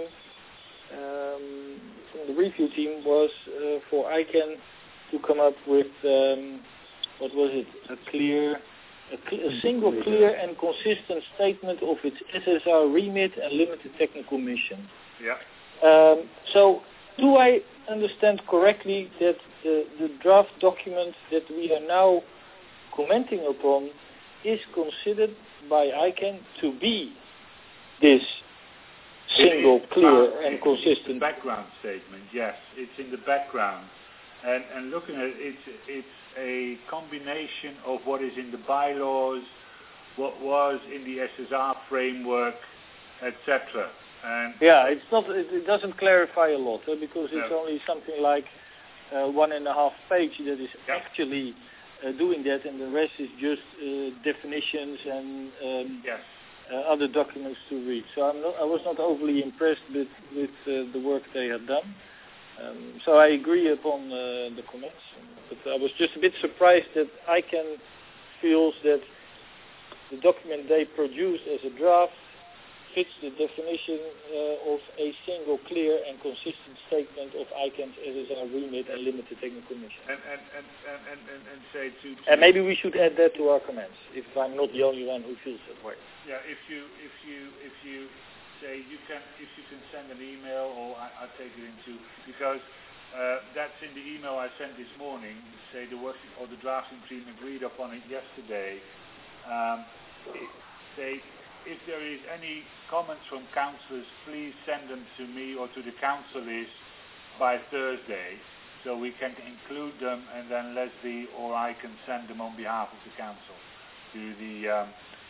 um, from the review team, was uh, for ICANN to come up with um, what was it? A clear, a, cl- a single, clear, and consistent statement of its S S R remit and limited technical mission. Yeah. Um, so, do I understand correctly that the, the draft document that we are now commenting upon is considered by ICANN to be this single, clear, and consistent? It's the background statement, yes. It's in the background. And, and looking at it, it's, it's a combination of what is in the bylaws, what was in the S S R framework, et cetera. And yeah, it's not. It, it doesn't clarify a lot, eh, because it's no. only something like uh, one and a half page that is yeah. actually Uh, doing that, and the rest is just uh, definitions and um, yes. uh, other documents to read. So I'm not, I was not overly impressed with, with uh, the work they had done. Um, so I agree upon uh, the comments, but I was just a bit surprised that ICANN feels that the document they produced as a draft fits the definition uh, of a single, clear, and consistent statement of ICANN's S S R remit and limited technical mission. And and and and and, and, and say to, to and maybe we should add that to our comments, if I'm not the only one who feels that way. Yeah, if you if you if you say you can if you can send an email, or I, I'll take it into, because uh, that's in the email I sent this morning. Say the working or the drafting team agreed upon it yesterday. Um, it, say. If there is any comments from councillors, please send them to me or to the councillors by Thursday, so we can include them, and then Leslie or I can send them on behalf of the council to the um,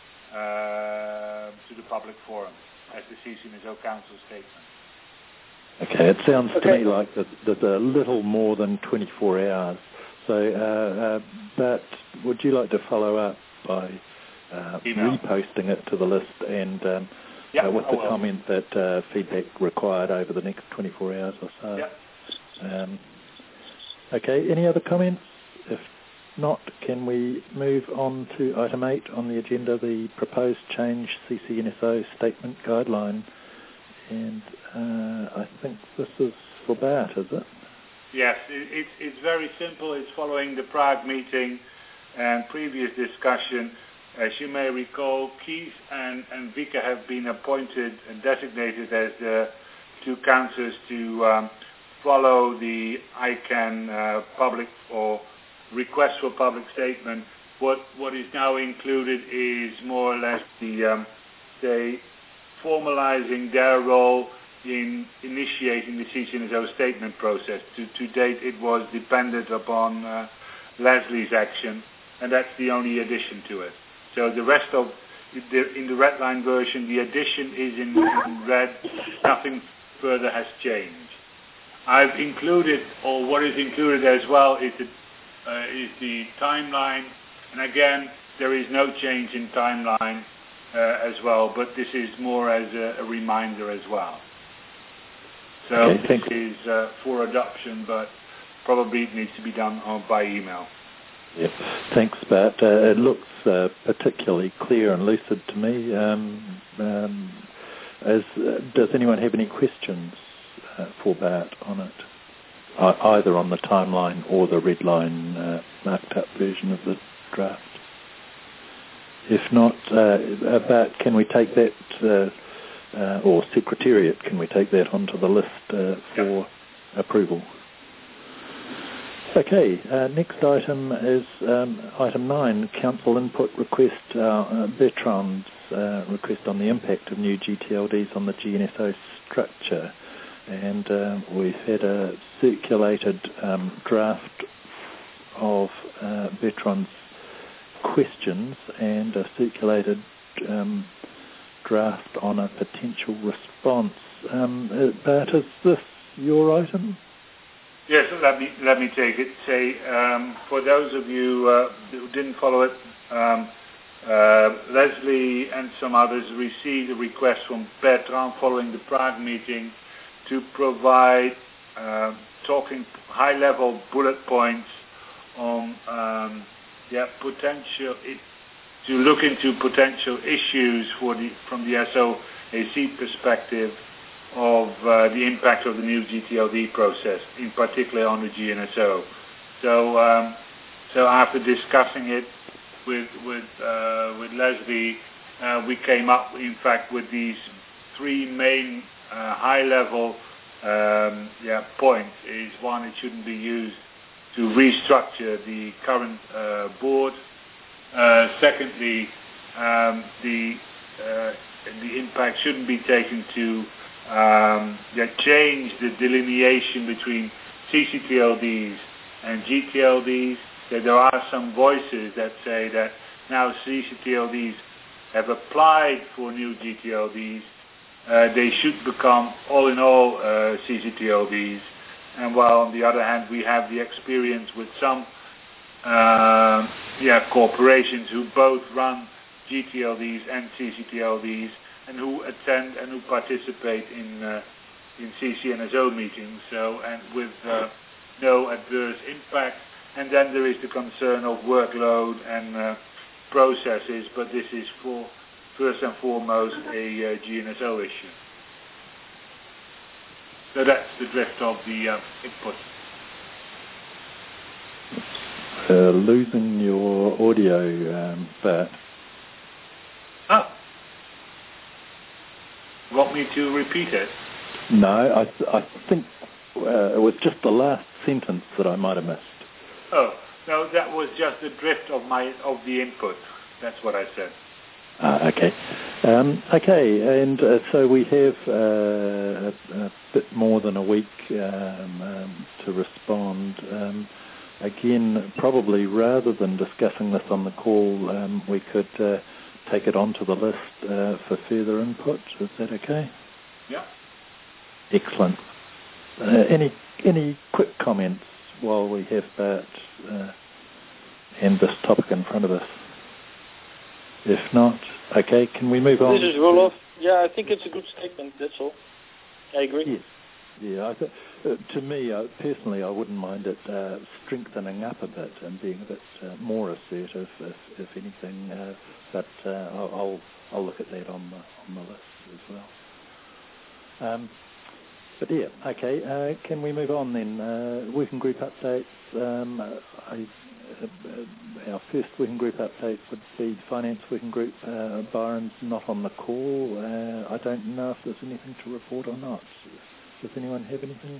uh, to the public forum as the C C N S O Council statement. Okay, it sounds okay. to me like there's, there's a little more than twenty-four hours. So, uh, uh, but would you like to follow up by uh, reposting it to the list and um, yep, uh, with the will. comment that uh, feedback required over the next twenty-four hours or so? Yep. Um, okay, any other comments? If not, can we move on to item eight on the agenda, the proposed change C C N S O statement guideline? And uh, I think this is for Bart, is it? Yes, it, it's, it's very simple. It's following the Prague meeting and previous discussion. As you may recall, Keith and, and Vika have been appointed and designated as the two councillors to um, follow the I CANN uh, public or request for public statement. What what is now included is more or less the um, say formalizing their role in initiating the C C N S O statement process. To, to date, it was dependent upon uh, Leslie's action, and that's the only addition to it. So the rest of the, in the red line version, the addition is in, in red. Nothing further has changed. I've included, or what is included as well, is the Uh, is the timeline, and again there is no change in timeline uh, as well, but this is more as a, a reminder as well. So okay, this is uh, for adoption, but probably it needs to be done on, by email. Yep. Thanks, Bart. Uh, it looks uh, particularly clear and lucid to me. Um, um, as, uh, does anyone have any questions uh, for Bart on it? Either on the timeline or the red line uh, marked up version of the draft. If not, uh, Bart, can we take that, uh, uh, or Secretariat, can we take that onto the list uh, for yep. approval? Okay, uh, next item is um, item nine, Council Input Request, uh, Bertrand's uh, request on the impact of new G T L Ds on the G N S O structure. And uh, we've had a circulated um, draft of uh, Bertrand's questions and a circulated um, draft on a potential response. Um, uh, Bart, is this your item? Yes, let me let me take it. Say um, for those of you uh, who didn't follow it, um, uh, Leslie and some others received a request from Bertrand following the Prague meeting to provide uh, talking high-level bullet points on um, yeah, potential it, to look into potential issues for the from the S O A C perspective of uh, the impact of the new G T L D process, in particular on the G N S O. So, um, so after discussing it with with uh, with Leslie, uh, we came up, in fact, with these three main uh, high-level um, yeah, points. Is one, it shouldn't be used to restructure the current uh, board. Uh, secondly, um, the uh, the impact shouldn't be taken to um, yeah, change the delineation between C C T L Ds and G T L Ds. That there are some voices that say that now C C T L Ds have applied for new G T L Ds. Uh, they should become all in all uh, C C T L Ds. And while on the other hand we have the experience with some uh, yeah, corporations who both run G T L Ds and C C T L Ds and who attend and who participate in uh, in C C N S O meetings, so and with uh, no adverse impact. And then there is the concern of workload and uh, processes, but this is for first and foremost a uh, G N S O issue. So that's the drift of the uh, input. Uh, losing your audio, um, Bart. Oh. Want me to repeat it? No, I, th- I think uh, it was just the last sentence that I might have missed. Oh, no, that was just the drift of my of the input. That's what I said. Uh, okay. Um, okay, and uh, so we have uh, a, a bit more than a week um, um, to respond. Um, again, probably rather than discussing this on the call, um, we could uh, take it onto the list uh, for further input. Is that okay? Yeah. Excellent. Uh, any any quick comments while we have Bart uh, and this topic in front of us? If not, okay, can we move on? This is Roloff. Yeah, I think it's a good statement, that's all. I agree. Yes. Yeah, I th- uh, to me, uh, personally, I wouldn't mind it uh, strengthening up a bit and being a bit uh, more assertive, if, if anything, uh, but uh, I'll, I'll I'll look at that on the, on the list as well. Um, but yeah, okay, uh, can we move on then? Uh, working group updates. Um, I, Uh, our first working group update would be the finance working group. Uh, Byron's not on the call. Uh, I don't know if there's anything to report or not. Does anyone have anything?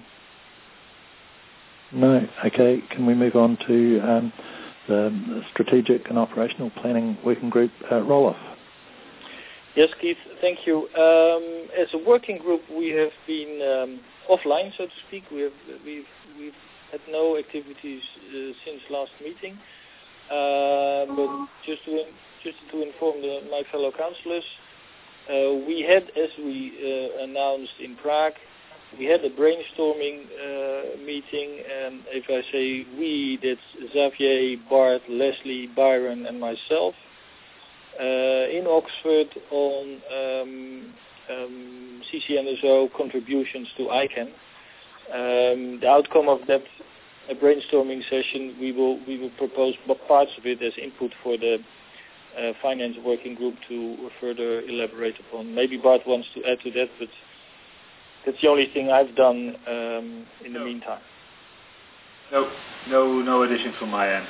No. Okay. Can we move on to um, the strategic and operational planning working group? Uh, Roloff. Yes, Keith. Thank you. Um, as a working group, we have been um, offline, so to speak. We have we've we've had no activities uh, since last meeting. Uh, but just to just to inform the, my fellow councillors, uh, we had, as we uh, announced in Prague, we had a brainstorming uh, meeting, and if I say we, that's Xavier, Bart, Leslie, Byron, and myself, uh, in Oxford on um, um, C C N S O contributions to I C A N. Um, the outcome of that uh, brainstorming session, we will we will propose parts of it as input for the uh, finance working group to further elaborate upon. Maybe Bart wants to add to that, but that's the only thing I've done um, in the no. meantime. No, no, no addition from my end.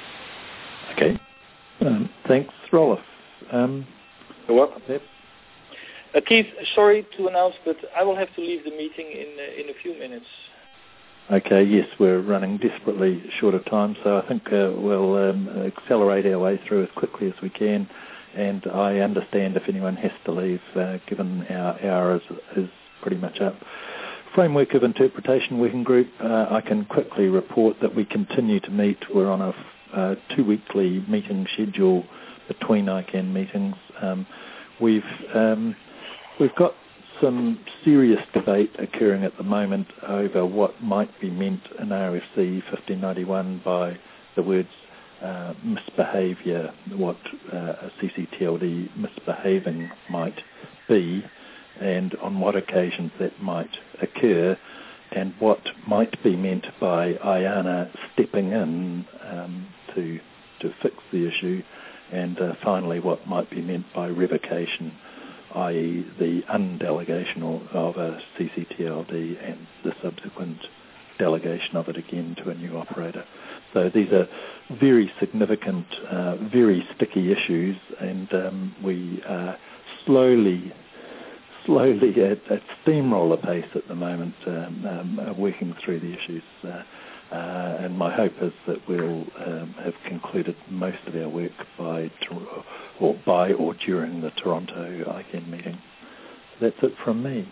Okay. Um, thanks, Roloff. Um, You're welcome. Yep. Uh, Keith, sorry to announce, but I will have to leave the meeting in uh, in a few minutes. Okay, yes, we're running desperately short of time, so I think uh, we'll um, accelerate our way through as quickly as we can. And I understand if anyone has to leave, uh, given our hour is, is pretty much up. Framework of Interpretation Working Group, uh, I can quickly report that we continue to meet. We're on a uh, two-weekly meeting schedule between I C A N meetings. Um, we've um, we've got some serious debate occurring at the moment over what might be meant in R F C fifteen ninety-one by the words uh, misbehaviour, what uh, a C C T L D misbehaving might be, and on what occasions that might occur, and what might be meant by I A N A stepping in um, to to fix the issue, and uh, finally what might be meant by revocation, that is the undelegation of a C C T L D and the subsequent delegation of it again to a new operator. So these are very significant, uh, very sticky issues, and um, we are slowly slowly at, at steamroller pace at the moment, um, um, working through the issues. Uh, uh, and my hope is that we'll um, have concluded most of our work by or by or during the Toronto I C A N meeting. So that's it from me.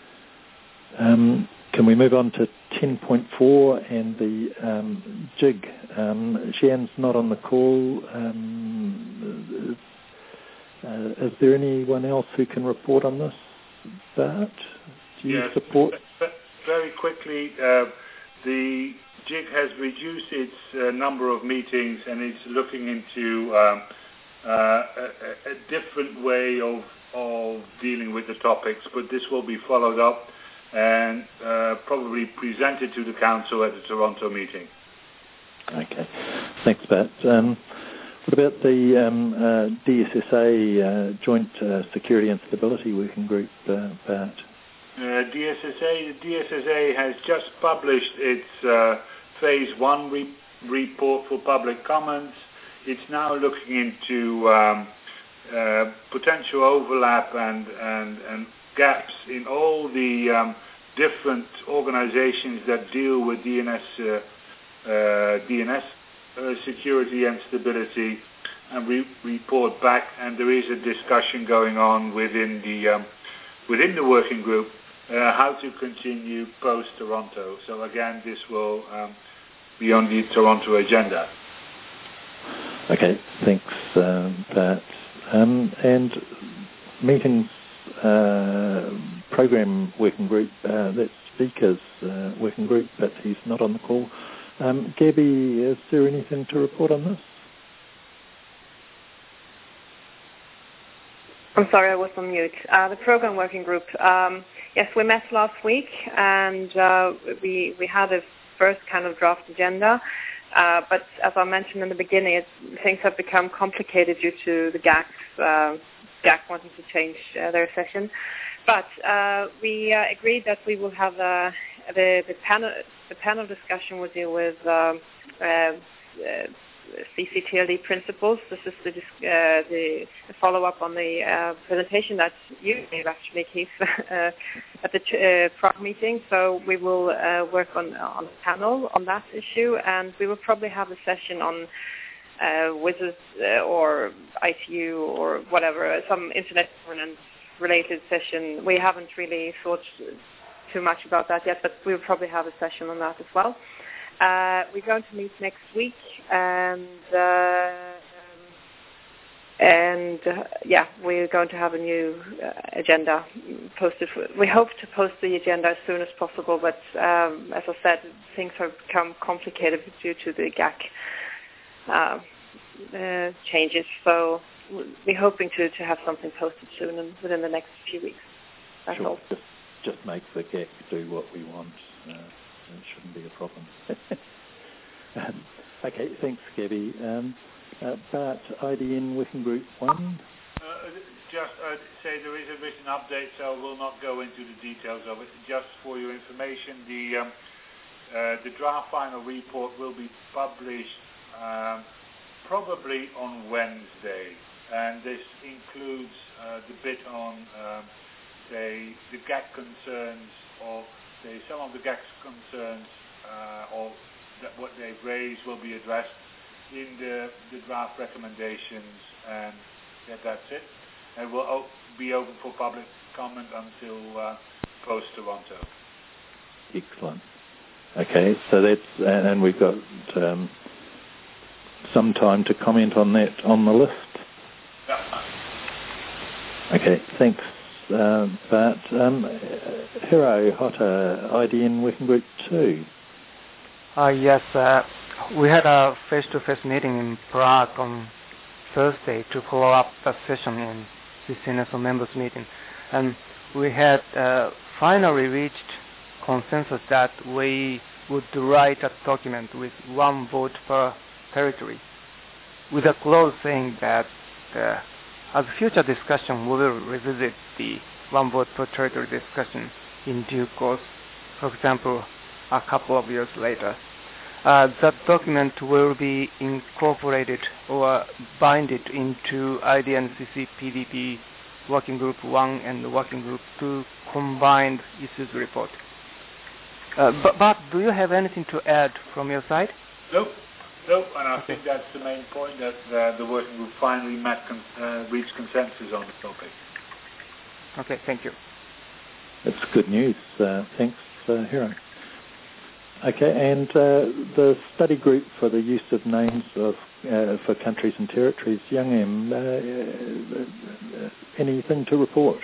Um, can we move on to ten point four and the um, jig? Um, Jean's not on the call. Um, is, uh, is there anyone else who can report on this? Bart, do you yes, support? Very quickly, uh, the jig has reduced its uh, number of meetings and it's looking into um, uh, a, a different way of, of dealing with the topics, but this will be followed up and uh, probably presented to the Council at the Toronto meeting. Okay, thanks, Bart. Um, What about the um, uh, D S S A, uh, Joint uh, Security and Stability Working Group, uh, Bart? Uh, D S S A, the D S S A has just published its uh, Phase one re- report for public comments. It's now looking into um, uh, potential overlap and, and, and gaps in all the um, different organizations that deal with D N S, uh, uh, D N S Uh, security and stability, and re- report back. And there is a discussion going on within the um, within the working group uh, how to continue post Toronto. So again, this will um, be on the Toronto agenda. Okay, thanks, um, Pat. Um, and meetings, uh, program working group, uh, that's Speaker's uh, working group, but he's not on the call. Um, Gabby, is there anything to report on this? I'm sorry, I was on mute. Uh, the program working group, um, yes, we met last week, and uh, we we had a first kind of draft agenda. Uh, but as I mentioned in the beginning, it, things have become complicated due to the G A Cs, uh, G A C wanting to change uh, their session. But uh, we uh, agreed that we will have uh, the, the panel the panel discussion will deal with um, uh, uh, C C T L D principles. This is the, uh, the, the follow-up on the uh, presentation that you gave, actually, Keith, uh, at the uh, Prague meeting. So we will uh, work on on a panel on that issue, and we will probably have a session on uh, Wizards uh, or I T U or whatever, some internet governance-related session. We haven't really thought too much about that yet, but we'll probably have a session on that as well. Uh, we're going to meet next week, and uh, um, and uh, yeah, we're going to have a new uh, agenda posted. For, we hope to post the agenda as soon as possible, but um, as I said, things have become complicated due to the G A C uh, uh, changes. So we're hoping to, to have something posted soon and within the next few weeks. That's sure. all. Just, just make the G A C do what we want. Uh, It shouldn't be a problem. um, okay, thanks, Gabby. Um, uh, Bart, I D N Working Group one? Uh, just uh, say there is a written update, so I will not go into the details of it. Just for your information, the um, uh, the draft final report will be published um, probably on Wednesday, and this includes uh, the bit on um, say, the G A C concerns of Say some of the G A C concerns uh, of that what they've raised will be addressed in the, the draft recommendations, and yeah, that's it. And will op- be open for public comment until uh, post Toronto. Excellent. Okay, so that's and we've got um, some time to comment on that on the list. Yeah. Okay, thanks. Uh, but um, Hiro Hota, I D N Working Group two. Uh, yes, uh, we had a face-to-face meeting in Prague on Thursday to follow up the session in the C C N S O members meeting. And we had uh, finally reached consensus that we would write a document with one vote per territory, with a clause saying that uh, as future discussion, we will revisit the one vote per territory discussion in due course, for example, a couple of years later. Uh, that document will be incorporated or binded into I D N C C P D P Working Group one and Working Group two combined issues report. Uh, but, but do you have anything to add from your side? Nope. Nope, and I okay. think that's the main point, that uh, the working group finally met con- uh, reached consensus on the topic. Okay, thank you. That's good news. Uh, thanks, uh, Hiro. Okay, and uh, the study group for the use of names of uh, for countries and territories, Young M, uh, uh, anything to report?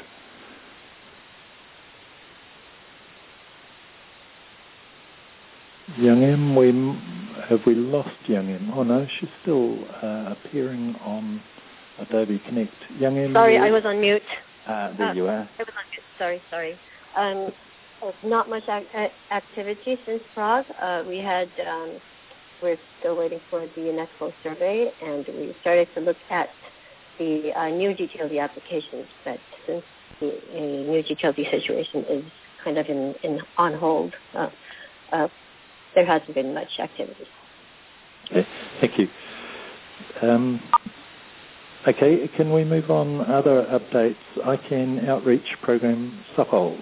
Young M, we have we lost Young M? Oh no, she's still uh, appearing on Adobe Connect. Young M. Sorry, I was on mute. Uh, there uh, you are. I was on mute. Sorry, sorry. Um, not much ac- activity since Prague. Uh, we had. Um, we're still waiting for the UNESCO survey, and we started to look at the uh, new G T L D applications. But since the uh, new G T L D situation is kind of in, in on hold. Uh, uh, There hasn't been much activity. Okay, thank you. Um, okay, can we move on? Other updates? I CAN Outreach Program Supple.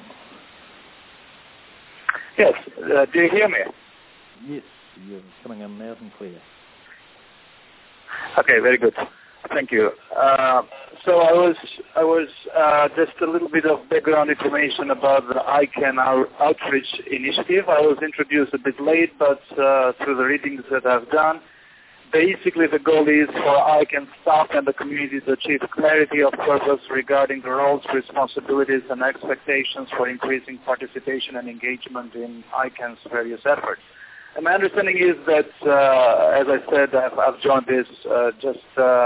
Yes, uh, do you hear me? Yes, you're coming in loud and clear. Okay, very good. thank you. Uh, so I was, I was uh, just a little bit of background information about the I CAN out- outreach initiative. I was introduced a bit late, but uh, through the readings that I've done, basically the goal is for I CAN staff and the community to achieve clarity of purpose regarding the roles, responsibilities, and expectations for increasing participation and engagement in I CAN's various efforts. And my understanding is that, uh, as I said, I've, I've joined this uh, just uh,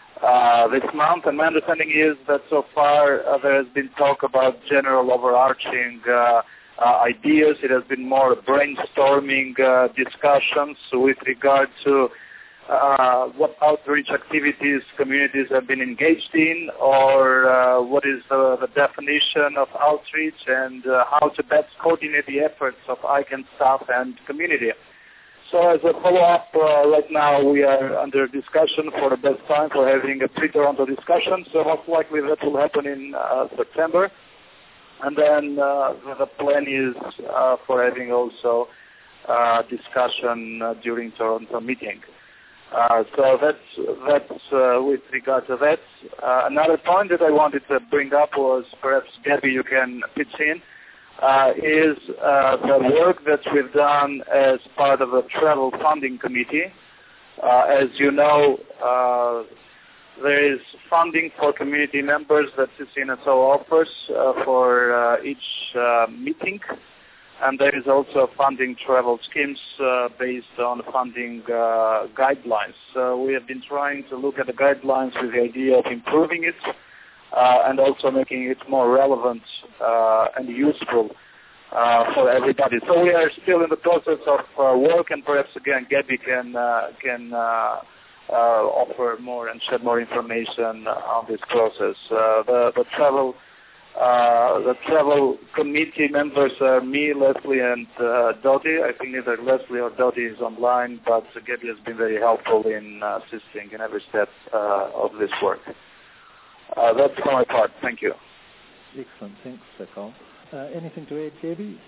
uh, this month, and my understanding is that so far uh, there has been talk about general overarching uh, uh, ideas. It has been more brainstorming uh, discussions with regard to uh, what outreach activities communities have been engaged in, or uh, what is uh, the definition of outreach, and uh, how to best coordinate the efforts of I CAN staff and community. So as a follow-up, uh, right now we are under discussion for the best time for having a pre-Toronto discussion, so most likely that will happen in uh, September. And then uh, the plan is uh, for having also uh, discussion uh, during Toronto meeting. Uh, so that's, that's uh, with regard to that. Uh, another point that I wanted to bring up was, perhaps Gabby, you can pitch in, uh, is uh, the work that we've done as part of the Travel Funding Committee. Uh, as you know, uh, there is funding for community members that C C N S O offers uh, for uh, each uh, meeting. And there is also funding travel schemes uh, based on funding uh, guidelines. So we have been trying to look at the guidelines with the idea of improving it uh, and also making it more relevant uh, and useful uh, for everybody. So we are still in the process of uh, work, and perhaps again Gabby can uh, can uh, uh, offer more and shed more information on this process. Uh, the, the travel. Uh, the travel committee members are me, Leslie, and uh, Dottie. I think either Leslie or Dottie is online, but Gabby has been very helpful in uh, assisting in every step uh, of this work. Uh, that's for my part. Thank you. Excellent. Thanks, Sekol. Uh, anything to add, Gabby?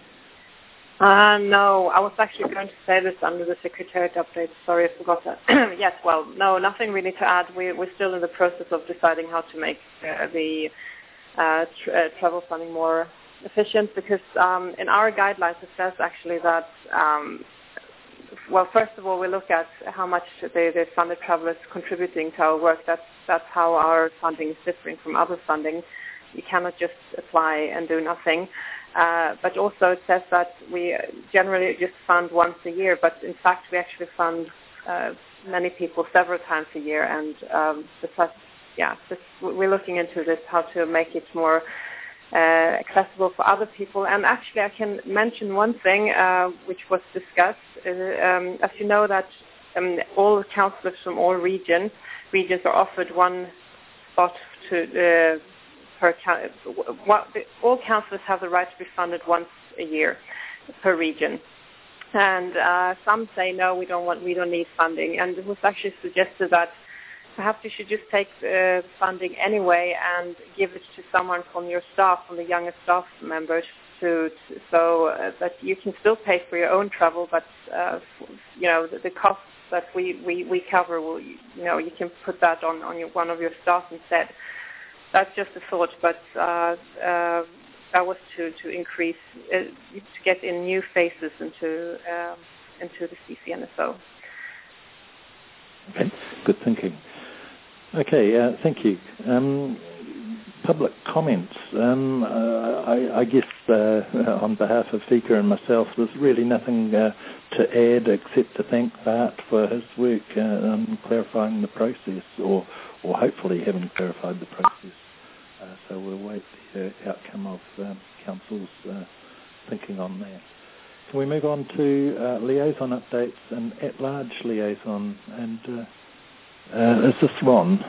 Uh, no, I was actually going to say this under the Secretariat update. Sorry, I forgot that. Yes, well, no, nothing really to add. We, we're still in the process of deciding how to make uh, the Uh, tra- uh, travel funding more efficient, because um, in our guidelines it says actually that, um, well, first of all, we look at how much the, the funded travelers contributing to our work. That's, that's how our funding is differing from other funding. You cannot just apply and do nothing. Uh, but also it says that we generally just fund once a year, but in fact we actually fund uh, many people several times a year, and um, the plus Yeah, this, we're looking into this, how to make it more uh, accessible for other people. And actually, I can mention one thing uh, which was discussed. Uh, um, as you know, that um, all councillors from all regions regions are offered one spot to uh, per what, all councillors have the right to be funded once a year per region. And uh, some say no, we don't want, we don't need funding. And it was actually suggested that perhaps you should just take uh, funding anyway and give it to someone from your staff, from the younger staff members, to, to so uh, that you can still pay for your own travel, but uh, you know the, the costs that we, we, we cover, will, you know, you can put that on on your, one of your staff instead. That's just a thought, but uh, uh, that was to to increase uh, to get in new faces into um, into the C C N S O. Okay, good thinking. Okay, uh, thank you. Um, public comments. Um, uh, I, I guess uh, on behalf of Fika and myself, there's really nothing uh, to add except to thank Bart for his work uh, on clarifying the process, or, or hopefully having clarified the process. Uh, so we'll wait the uh, outcome of um, Council's uh, thinking on that. Can we move on to uh, liaison updates and at-large liaison? And uh, Uh, is this Ron?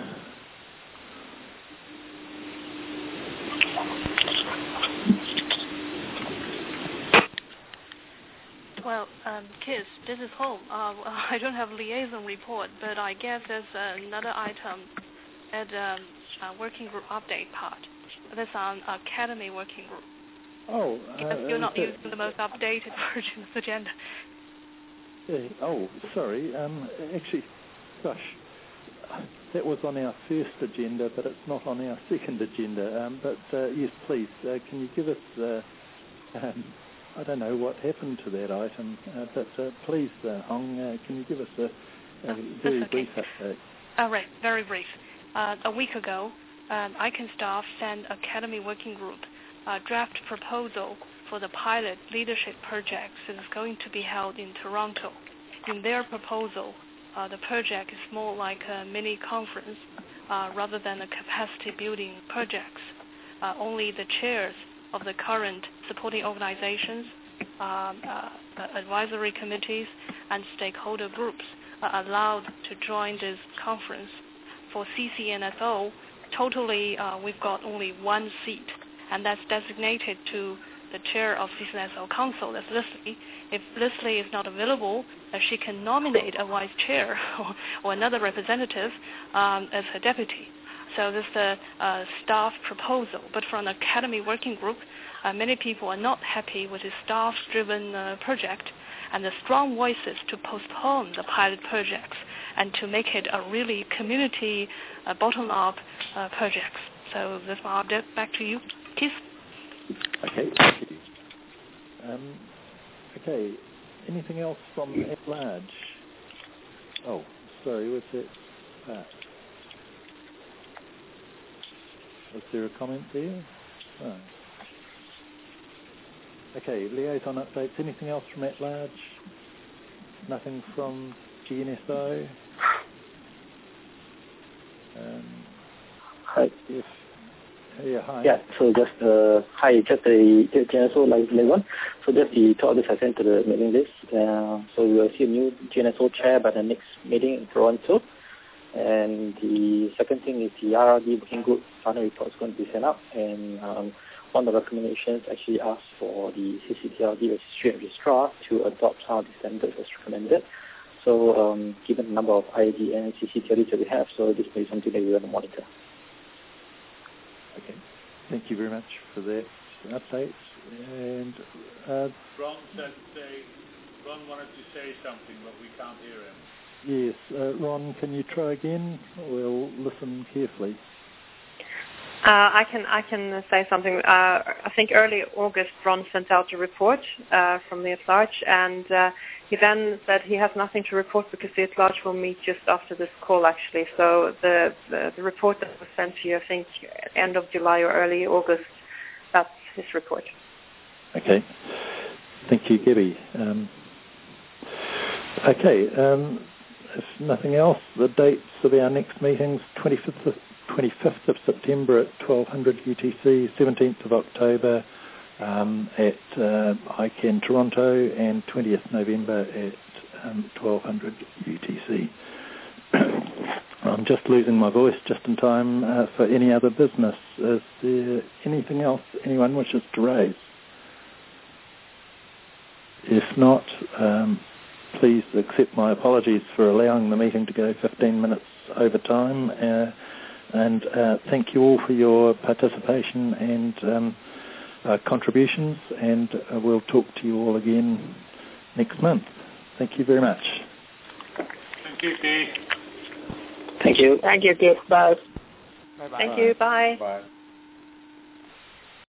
Well, um, Kiss, this is home. Uh, I don't have liaison report, but I guess there's another item at um, uh, working group update part. That's on Academy working group. Oh, because uh, you're not uh, using the most updated version of the agenda. Yeah, oh, sorry. Um, actually, gosh. that was on our first agenda, but it's not on our second agenda. Um, but uh, yes, please, uh, can you give us, uh, um, I don't know what happened to that item, uh, but uh, please, uh, Hong, uh, can you give us a, a very okay. brief update? All right, very brief. Uh, a week ago, um, I C A N staff sent Academy Working Group a draft proposal for the pilot leadership project that is going to be held in Toronto. In their proposal, uh, the project is more like a mini conference uh, rather than a capacity building project. Uh, only the chairs of the current supporting organizations, um, uh, advisory committees, and stakeholder groups are allowed to join this conference. For C C N S O, totally uh, we've got only one seat, and that's designated to the chair of C C N S O Council, that's Leslie. If Leslie is not available, uh, she can nominate a vice chair or, or another representative um, as her deputy. So this is the uh, staff proposal. But from the Academy Working Group, uh, many people are not happy with the staff-driven uh, project and the strong voices to postpone the pilot projects and to make it a really community uh, bottom-up uh, project. So that's my update. Back to you, Keith. Okay, thank you. Um, okay, anything else from at large? Oh, sorry, was that part? Was there a comment there? Oh. Okay, liaison updates. Anything else from at large? Nothing from G N S O? Um, Hi. If, yeah, hi. Yeah, so just, uh, hi, just the G N S O like one. So just the two others I sent to the mailing list. Uh, so we will see a new G N S O chair by the next meeting in Toronto. And the second thing is the R R D working group final report is going to be sent up. And um, one of the recommendations actually asks for the C C T L D registry and registrar to adopt some of the standards as recommended. So um, given the number of I A D and C C T L Ds that we have, so this may be something that we want to monitor. Okay. Thank you very much for that update. And uh, Ron said say, Ron wanted to say something, but we can't hear him. Yes, uh, Ron, can you try again? We'll listen carefully. Uh, I can I can say something. Uh, I think early August, Ron sent out a report uh, from the at-large, and uh, he then said he has nothing to report because the at-large will meet just after this call, actually. So the, the, the report that was sent to you, I think, end of July or early August, that's his report. Okay. Thank you, Gabby. Um, okay. Um, if nothing else, the dates of our next meetings, twenty-fifth of twenty-fifth of September at twelve hundred U T C, seventeenth of October um, at uh, I C A N Toronto, and twentieth of November at um, twelve hundred U T C. I'm just losing my voice just in time uh, for any other business. Is there anything else anyone wishes to raise? If not, um, please accept my apologies for allowing the meeting to go fifteen minutes over time. Uh, And uh, thank you all for your participation and um, uh, contributions, and uh, we'll talk to you all again next month. Thank you very much. Thank you, Keith. Thank you. Thank you, Keith. Bye. Bye-bye. Thank you. Bye. Bye.